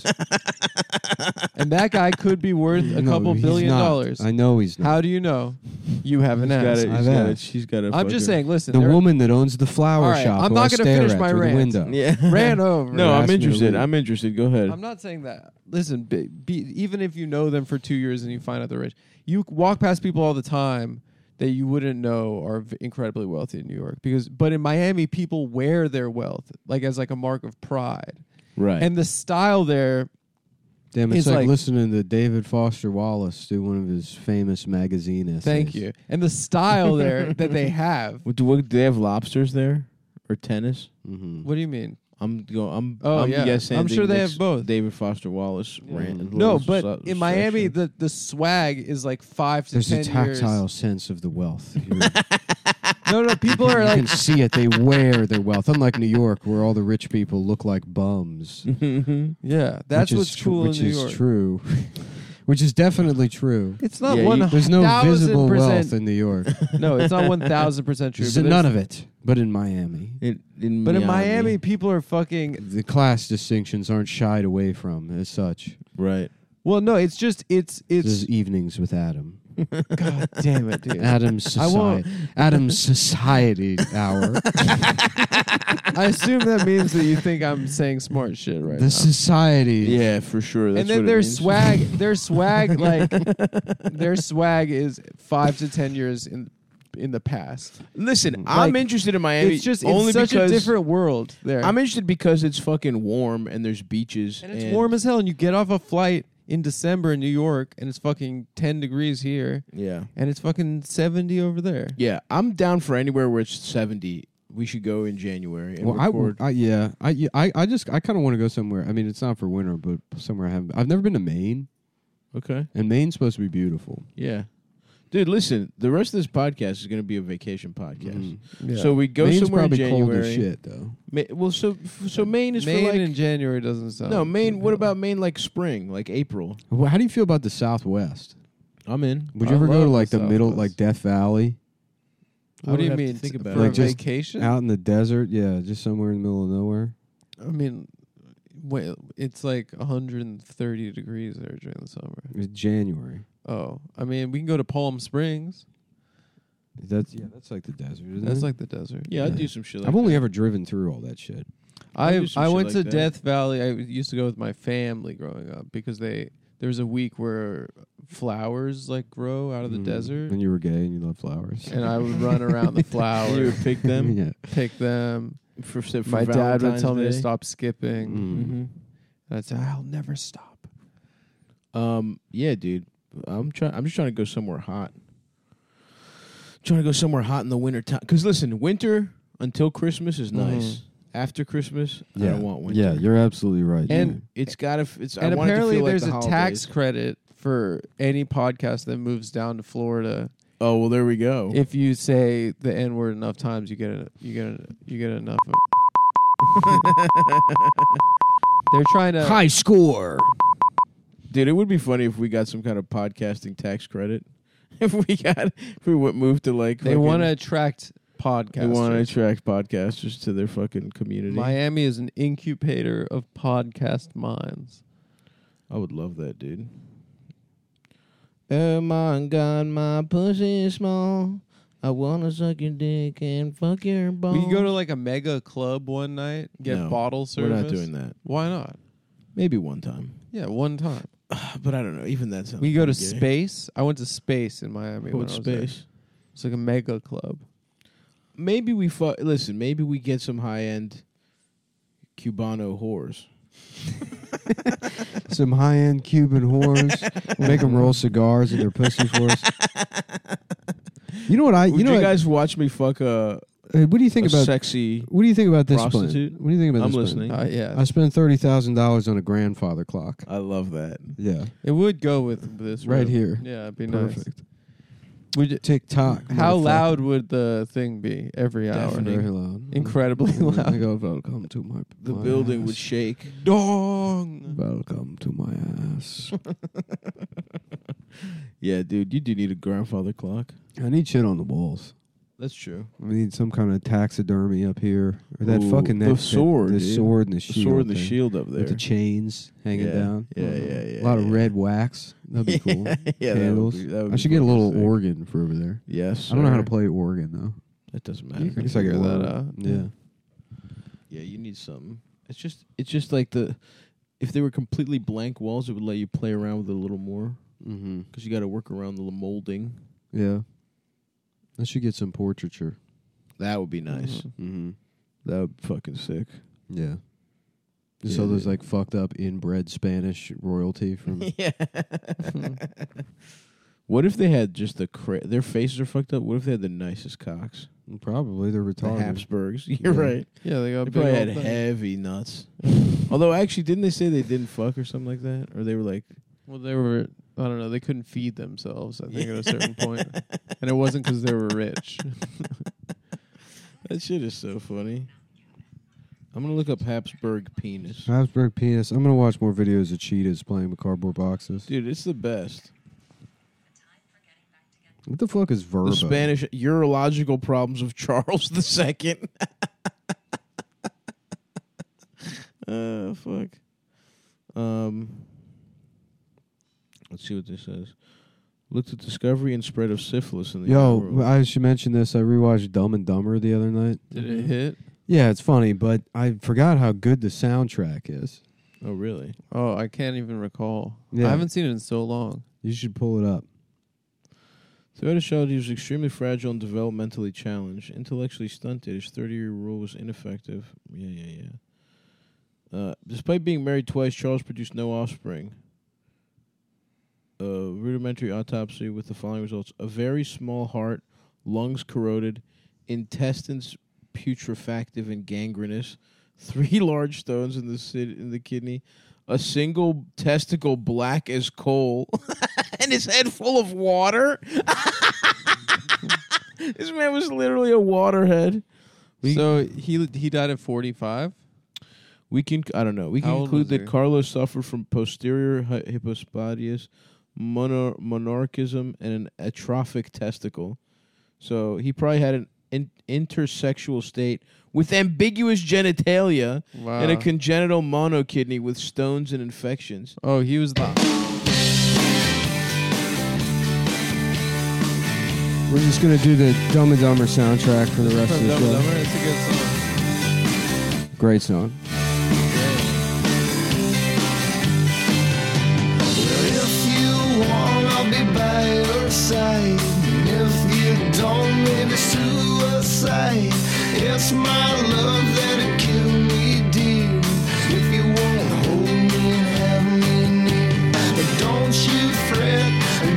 and that guy could be worth a No, couple he's billion not. dollars. I know he's not. How do you know? You haven't He's got asked. it. I've asked. She's got it. I'm just saying. Listen, the there- woman that owns the flower All right, shop. I'm who not I gonna stare finish at my through the rant. window. Yeah. ran over. No, Ask I'm me to interested. leave. I'm interested. Go ahead. I'm not saying that. Listen, even if you know them for 2 years and you find out they're rich, you walk past people all the time that you wouldn't know are incredibly wealthy in New York. But in Miami, people wear their wealth like as like a mark of pride, Right. and the style there. Damn, it's It's like, like- listening to David Foster Wallace do one of his famous magazine essays. Thank you. And the style there that they have. do they have lobsters there or tennis? Mm-hmm. What do you mean? I'm Oh, I'm yeah. guessing. I'm sure they have both. David Foster Wallace rant. No, little but su- in Miami, section. the swag is like 5 to There's 10 a tactile years. sense of the wealth. You No, people are can like, see it. They wear their wealth. Unlike New York, where all the rich people look like bums. yeah, that's which what's is cool which in New is York. true. Which is definitely true. It's not Yeah, 1,000%. There's no visible wealth in New York. No, it's not 1,000% true. There's but none there's- of it. But in Miami, But in Miami, people are fucking. the class distinctions aren't shied away from as such. right? Well, no, it's just This is Evenings with Adam. God damn it, dude. Adam's I won't- society. Adam's Society Hour. I assume that means that you think I'm saying smart shit right The now. Uh, society. Yeah, for sure. That's And then what it their means. swag, their swag is 5 to 10 years in the past. Listen, Like, I'm interested in Miami. It's only such because a different world there. I'm interested because it's fucking warm and there's beaches and it's warm as hell, and you get off a flight in December in New York, and it's fucking 10 degrees here, Yeah, and it's fucking 70 over there. yeah. I'm down for anywhere where it's 70. We should go in January and Well, record. I kind of want to go somewhere. I mean, it's not for winter, but somewhere I haven't. I've never been to Maine, Okay. and Maine's supposed to be beautiful. Yeah. Dude, listen. The rest of this podcast is going to be a vacation podcast. Mhm. Yeah. So we go Maine's somewhere in probably cold January. as shit, though. Well, so Maine is Maine for like in January doesn't sound. no Maine. too What bad. about Maine? Like spring, like April. Well, how do you feel about the Southwest? I'm in. Would you I ever go love to like the the middle, Southwest. like Death Valley, What do you have to mean? think about for it. a Like just vacation? out in the desert? Yeah, just somewhere in the middle of nowhere. I mean, wait, it's like 130 degrees there during the summer. It's January. Oh, I mean, we can go to Palm Springs. That's like the desert. Isn't That's it? like the desert. Yeah, I'd do some shit. Like I've only that. ever driven through all that shit. I'd do I some shit went like to that. Death Valley. I used to go with my family growing up because there was a week where flowers like grow out of the desert, And you were gay and you love flowers. and I would run around the And you flowers, would pick them. yeah. pick them. For My dad would Valentine's tell me to Day. stop skipping, Mm. Mhm. and I'd say I'll never stop. Yeah, dude. I'm just trying to go somewhere hot. Trying to go somewhere hot in the winter time. Because listen, winter until Christmas is nice. After Christmas, I don't want winter. Yeah, you're absolutely right. And It's gotta. and apparently there's like a the tax holidays. credit for any podcast that moves down to Florida. Oh well, there we go. If you say the N word enough times, you get enough of. They're trying to high score. Dude, it would be funny if we got some kind of podcasting tax credit. If we moved to like They want to attract podcasters. They want to attract podcasters to their fucking community. Miami is an incubator of podcast minds. I would love that, dude. Oh my God, my pussy is small. I wanna suck your dick and fuck your balls. We could go to like a mega club one night, get No, bottle service. We're not doing that. Why not? Maybe one time. Yeah, one time. But I don't know. Even that sounds We go to pretty gay. Space. I went to Space in Miami. when What's I was there. Space? It's like a mega club. Maybe we listen. Maybe we get some high end Cubano whores. Some high-end Cuban whores. Make them roll cigars in their pussy for us. You know what Would you guys watch me fuck a what do you think about sexy? What do you think about this prostitute? plan? What do you think about I'm this plan? listening. Yeah, I spent $30,000 on a grandfather clock. I love that. Yeah, it would go with this right room. here. Yeah, it'd be Perfect. nice. Would you, Tick tock. how motherfucker. loud would the thing be every hour? Deafening. Very loud. Incredibly I loud. go, welcome to my. The my building ass. would shake. Dong. Welcome to my ass. Yeah, dude, you do need a grandfather clock. I need shit on the walls. That's true. I need some kind of taxidermy up here, or that Ooh, fucking the sword, the dude. sword and the The shield, sword and the thing. shield up there. with the chains hanging Yeah. down. Yeah. A lot of yeah. red wax. That'd be cool. Yeah, Candles. that would I be should get a little fucking sick. organ for over there. Yes. I don't know how sir. to play organ though. That doesn't You matter. can I guess I figure could that learn. out. Yeah. Yeah, you need something. It's just like if they were completely blank walls, it would let you play around with it a little more Mm-hmm. because you got to work around the molding. Yeah. I should get some portraiture. That would be nice. Mm-hmm. That would be fucking sick. Yeah. Just Yeah, all those dude. like fucked up inbred Spanish royalty from. Yeah. What if they had just their faces are fucked up? What if they had the nicest cocks? Probably they're The retarded. Habsburgs. You're Yeah. right. Yeah, they got They big probably old had thing. heavy nuts. Although, actually, didn't they say they didn't fuck or something like that? Or they were like, Well, they were. I don't know. They couldn't feed themselves. I think at a certain point, and it wasn't because they were rich. that shit is so funny. I'm going to look up Habsburg penis. Habsburg penis. I'm gonna watch more videos of cheetahs playing with cardboard boxes. Dude, it's the best. What the fuck is verba? The Spanish urological problems of Charles II. Fuck. Let's see what this says. Looked at discovery and spread of syphilis in the world. Yo, I should mention this. I rewatched Dumb and Dumber the other night. Did it hit? Yeah, it's funny, but I forgot how good the soundtrack is. Oh, really? Oh, I can't even recall. Yeah. I haven't seen it in so long. You should pull it up. Throughout showed he was extremely fragile and developmentally challenged, intellectually stunted. His 30-year rule was ineffective. Yeah. Despite being married twice, Charles produced no offspring. Rudimentary autopsy with the following results: a very small heart, lungs corroded, intestines putrefactive and gangrenous, 3 large stones in the kidney, a single testicle black as coal, and his head full of water. This man was literally a waterhead. So he died at 45. I don't know. We How can old conclude was that he? Carlos suffered from posterior hypospadias, monarchism, and an atrophic testicle. So he probably had an intersexual state with ambiguous genitalia Wow. and a congenital monokidney with stones and infections. Oh, he was the. We're just gonna do the Dumb and Dumber soundtrack for the rest of the Dumb show. and Dumber. It's a good song. Great song. If you want, I'll be by your side. If you don't, maybe suicide. It's my love that'll kill me dear. If you won't hold me and have me near, but don't you fret,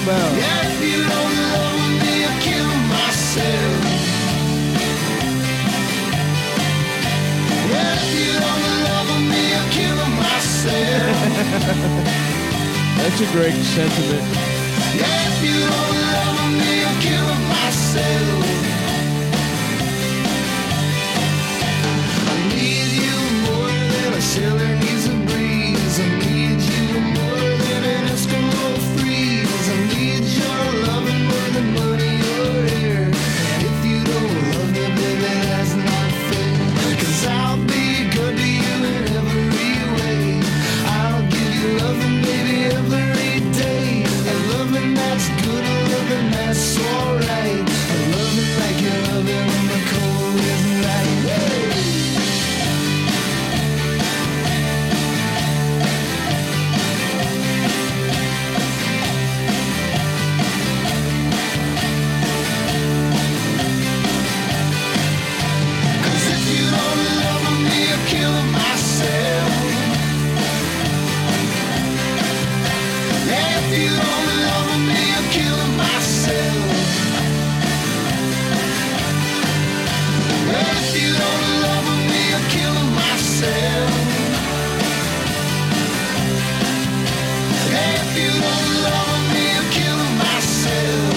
about? Yeah, if you don't love me, I'll kill myself. Yeah, if you don't love me, I'll kill myself. That's a great sentiment. Yeah, if you don't love me, I'll kill myself. I need you more than a sailor needs a breeze. I need you more than an Eskimo freeze. I need your loving more than money or air. And if you don't love me, baby, that's not fair. 'Cause I'll be good to you in every way. I'll give you loving, baby, every day. A loving that's good, a loving that's alright. A loving like you're loving on the coldest night. Hey! Cause if you don't love me, I'll kill myself. If you don't love me, I'll kill myself. If you don't love me, I'll kill myself. If you don't love me, I'll kill myself.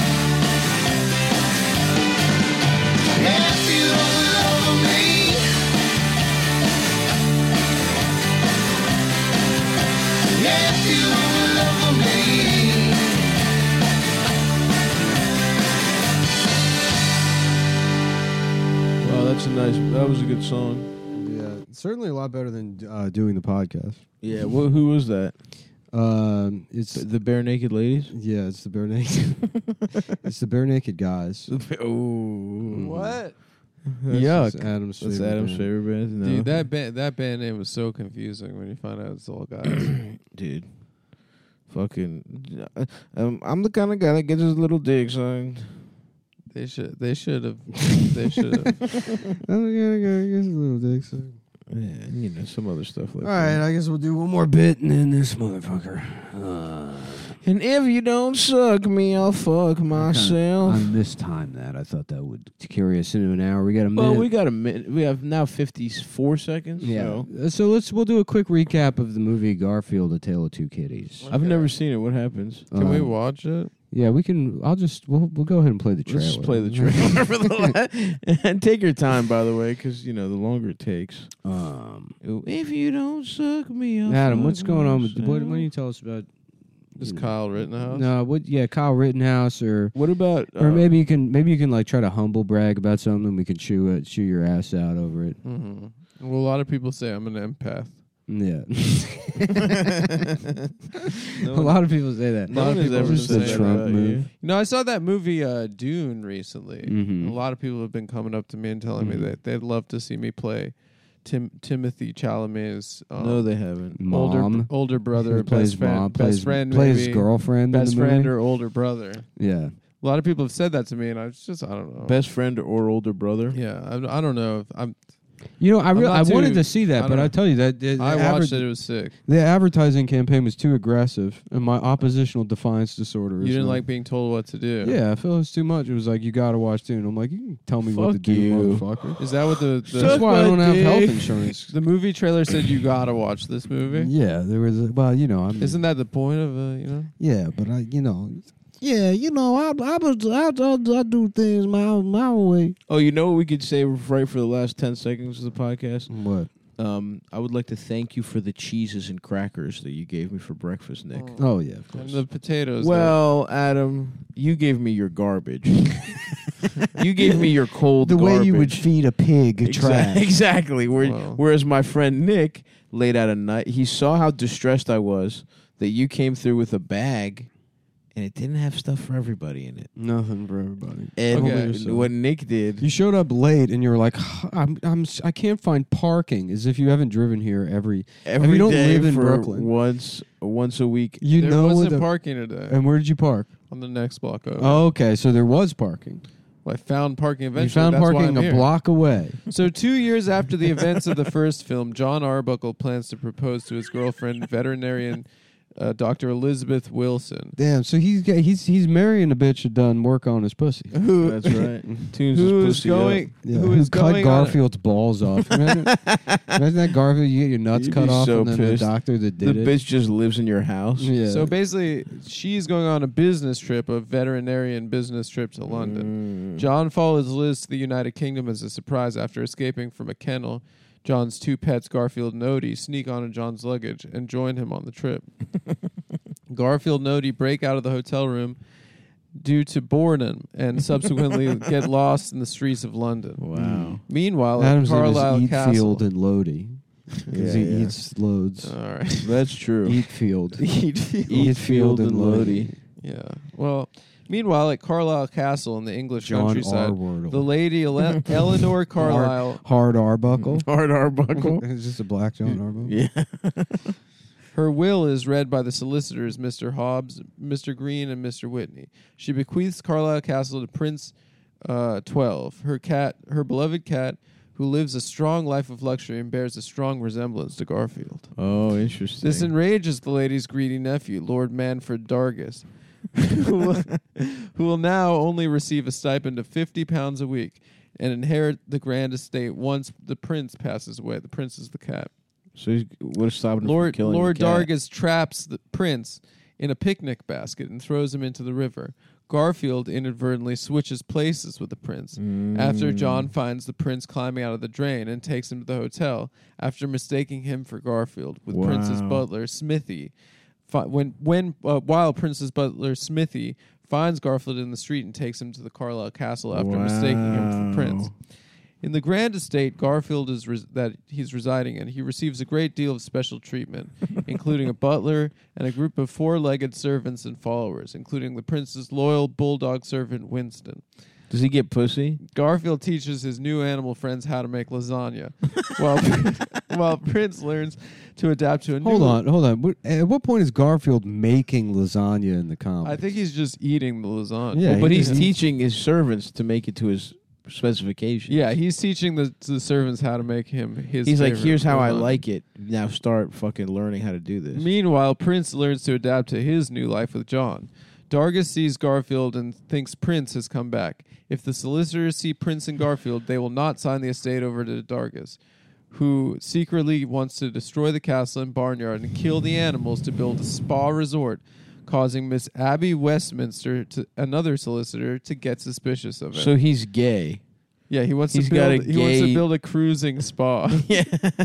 If you don't love me, if you don't love me. Wow, that was a good song. Yeah, certainly a lot better than doing the podcast. Yeah, who was that? It's The Bare Naked Ladies? yeah, it's the bare naked. It's the bare naked guys. Oh. What? Yuck. That's Adam's That's favorite Adam's band. favorite band? No. Dude, that band name was so confusing when you found out it's all guys. Dude. Fucking. I'm the kind of guy that gets his little dick signed. They should have. They should have. I'm gonna go get his little dick. So. Yeah, you know, some other stuff like All right, I guess we'll do one more bit and then this motherfucker. And if you don't suck me, I'll fuck myself. I mistimed that. I thought that would carry us into an hour. We got a minute. Well, we got a minute. We have now 54 seconds. yeah. So. So we'll do a quick recap of the movie Garfield: A Tale of Two Kitties. I've never seen it. What happens? Can we watch it? Yeah, we can. We'll go ahead and play the trailer. Let's just play the trailer for the and take your time, by the way, because you know the longer it takes. If you don't suck me, I'll Adam, fuck what's going on with myself. what do you tell us about? This Kyle Rittenhouse? No, what? Yeah, Kyle Rittenhouse, or What about? maybe you can like try to humble brag about something. We can chew your ass out over it. Mm-hmm. Well, a lot of people say I'm an empath. Yeah, a lot of people say that. No one has ever Just said the that Trump about move. you. You know, I saw that movie Dune recently. Mhm. A lot of people have been coming up to me and telling me Mhm. that they'd love to see me play Timothy Chalamet's No, they haven't. Mom older brother, Who plays best friend, mom, best friend, plays maybe, girlfriend, best in the friend movie. or older brother. Yeah, A lot of people have said that to me, and I was just, I don't know. Best friend or older brother. Yeah, I don't know. If I'm. you know, I not wanted too- to see I that, don't but know. I tell you that I watched it. It was sick. The advertising campaign was too aggressive, and my oppositional defiance disorder. You is didn't like like being told what to do. Yeah, I feel it was too much. It was like you got to watch Dune. I'm like, you can tell me what to Fuck do, you. motherfucker. Is that what the That's why I don't have health dick. insurance. the movie trailer said? You gotta watch this movie. Yeah, there was. Well, you know, I'm. Isn't that the point of you know? Yeah, but I do things my way. Oh, you know what we could say right for the last 10 seconds of the podcast? What? I would like to thank you for the cheeses and crackers that you gave me for breakfast, Nick. Oh yeah, of And course. the potatoes. Well, Adam, you gave me your garbage. You gave me your cold The way garbage. you would feed a pig trash. Exactly. Wow. Whereas my friend Nick laid out a night. He saw how distressed I was that you came through with a bag and it didn't have stuff for everybody in it. Nothing for everybody. And Okay. what Nick did, You showed up late, and you were like, I can't find parking. As if you haven't driven here every you don't day live in for Brooklyn. once a week. You there know wasn't the- parking today And where did you park? on the next block over. Oh, okay, so there was parking. Well, I found parking eventually. You found That's why parking I'm a here. block away. So 2 years after the events of the first film, John Arbuckle plans to propose to his girlfriend, veterinarian Dr. Elizabeth Wilson. Damn. So he's marrying a bitch that done work on his pussy. Who That's right. Tunes who his is pussy going? Yeah, Who is cut going on? Garfield's balls off? Imagine that Garfield. You get your nuts You'd cut be off, so and then pissed. the doctor that The did it. bitch just lives in your house. Yeah. So basically, she's going on a business trip, a veterinarian business trip to London. John follows Liz to the United Kingdom as a surprise after escaping from a kennel. John's two pets, Garfield and Odie, sneak onto John's luggage and join him on the trip. Garfield and Odie break out of the hotel room due to boredom and subsequently get lost in the streets of London. Wow. Meanwhile, Adam's at Carlisle name is Castle. Eatfield and Lodi. Because he eats loads. All right. That's true. Eatfield. Eatfield and Lodi. Yeah. Well, meanwhile, at Carlisle Castle in the English John countryside, Arwardle. the lady Eleanor Carlisle, Hard Arbuckle. Hard Arbuckle. It's just a black John Arbuckle. Yeah. her will is read by the solicitors, Mr. Hobbs, Mr. Green, and Mr. Whitney. She bequeaths Carlisle Castle to Prince 12, her beloved cat, who lives a strong life of luxury and bears a strong resemblance to Garfield. Oh, interesting. This enrages the lady's greedy nephew, Lord Manfred Dargis, who will now only receive a stipend of £50 a week and inherit the grand estate once the prince passes away. The prince is the cat. So he would have stopped him from Lord killing the cat. Dargis traps the prince in a picnic basket and throws him into the river. Garfield inadvertently switches places with the prince after John finds the prince climbing out of the drain and takes him to the hotel after mistaking him for Garfield with Prince's butler Smithy. While Prince's butler Smithy finds Garfield in the street and takes him to the Carlisle Castle after mistaking him for Prince. In the grand estate Garfield is that he's residing in, he receives a great deal of special treatment, including a butler and a group of four-legged servants and followers, including the prince's loyal bulldog servant Winston. Does he get pussy? Garfield teaches his new animal friends how to make lasagna, while Prince learns to adapt to a new... Hold on. At what point is Garfield making lasagna in the comics? I think he's just eating the lasagna. Yeah, But he's he- teaching his servants to make it to his specifications. Yeah, he's teaching the servants how to make him his He's like, favorite here's how I lasagna. like it. Now start fucking learning how to do this. Meanwhile, Prince learns to adapt to his new life with John. Dargis sees Garfield and thinks Prince has come back. If the solicitors see Prince and Garfield, they will not sign the estate over to Dargis, who secretly wants to destroy the castle and barnyard and kill the animals to build a spa resort, causing Miss Abby Westminster, another solicitor, to get suspicious of him. So he's gay. Yeah, he wants He's to got build. a He wants to gay- build a cruising spa. Yeah.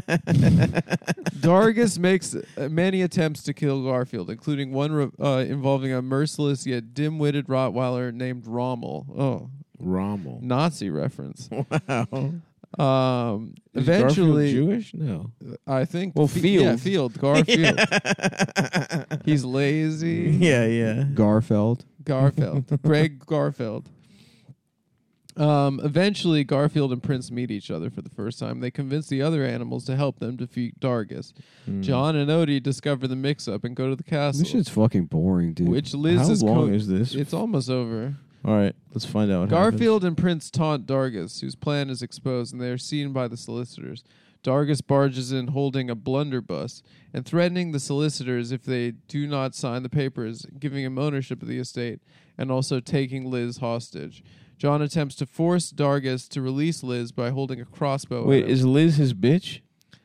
Dargis makes many attempts to kill Garfield, including one involving a merciless yet dim-witted Rottweiler named Rommel. Oh, Rommel. Nazi reference. Wow. Is Eventually, Garfield Jewish? No. I think. Well, Yeah, Field. Field. Garfield. He's lazy. Yeah. Garfield. Garfield. Greg Garfield. Eventually, Garfield and Prince meet each other for the first time. They convince the other animals to help them defeat Dargis. John and Odie discover the mix-up and go to the castle, This shit's fucking boring, dude. which Liz How is. long is this? It's almost over. All right, let's find out. What Garfield and Prince taunt Dargis, whose plan is exposed, and they are seen by the solicitors. Dargis barges in holding a blunderbuss and threatening the solicitors if they do not sign the papers, giving him ownership of the estate, and also taking Liz hostage. John attempts to force Dargis to release Liz by holding a crossbow. Wait, at him. is Liz his bitch?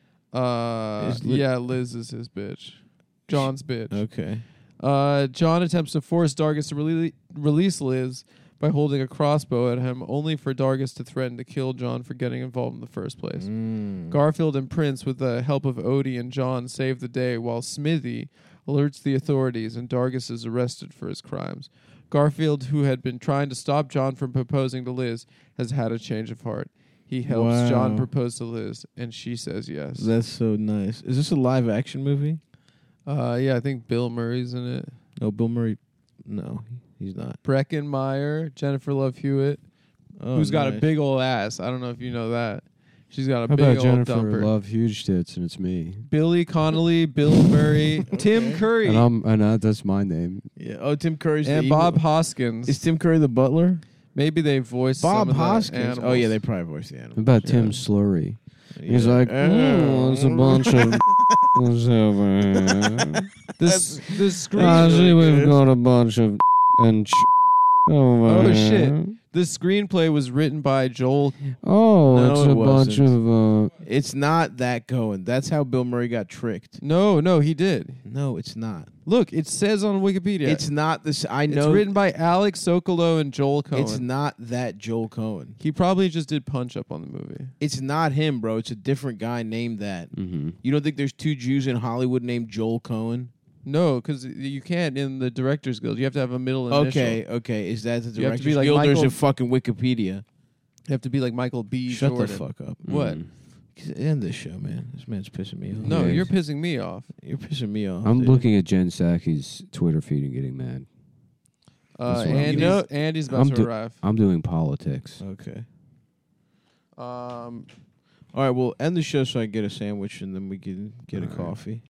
Yeah, Liz is his bitch. John's bitch. Okay. John attempts to force Dargis to release Liz by holding a crossbow at him, only for Dargis to threaten to kill John for getting involved in the first place. Garfield and Prince, with the help of Odie and John, save the day, while Smithy alerts the authorities and Dargis is arrested for his crimes. Garfield, who had been trying to stop John from proposing to Liz, has had a change of heart. He helps John propose to Liz, and she says yes. That's so nice. Is this a live action movie? Yeah, I think Bill Murray's in it. No, Bill Murray. No, he's not. Breckin Meyer, Jennifer Love Hewitt, Oh, who's got a nice. big old ass. I don't know if you know that. She's got a How big about old Jennifer dumper. Love huge tits and it's me? Billy Connolly, Bill Murray, Tim Curry, That's my name. Yeah. Oh, Tim Curry's the and evil- Bob Hoskins. Is Tim Curry the butler? Maybe they voiced Bob some of the Hoskins. animals. Oh yeah, they probably voiced the How animal. about Tim Yeah. Slurry? He's like, it's a bunch of... What's over here? The screen. we've got a bunch of and. Oh shit! The screenplay was written by Joel. Oh, No, it's it a bunch wasn't. of. It's not that Cohen. That's how Bill Murray got tricked. No, he did. No, it's not. Look, it says on Wikipedia. It's not this. I It's know. written by Alex Sokolow and Joel Cohen. It's not that Joel Cohen. He probably just did Punch Up on the movie. It's not him, bro. It's a different guy named that. Mm-hmm. You don't think there's two Jews in Hollywood named Joel Cohen? No, because you can't in the Directors Guild. You have to have a middle initial. Okay. Is that the You have to Directors be like Guild or is Michael- it fucking Wikipedia? You have to be like Michael B. Shut Jordan. the fuck up. What? End this show, man. This man's pissing me off. No, Yeah, you're pissing me off. You're pissing me off. I'm dude. looking at Jen Psaki's Twitter feed and getting mad. That's what I'm Andy's, doing. Andy's about I'm to do- arrive. I'm doing politics. Okay. Um, All right, well, end the show so I can get a sandwich and then we can get a All right. coffee.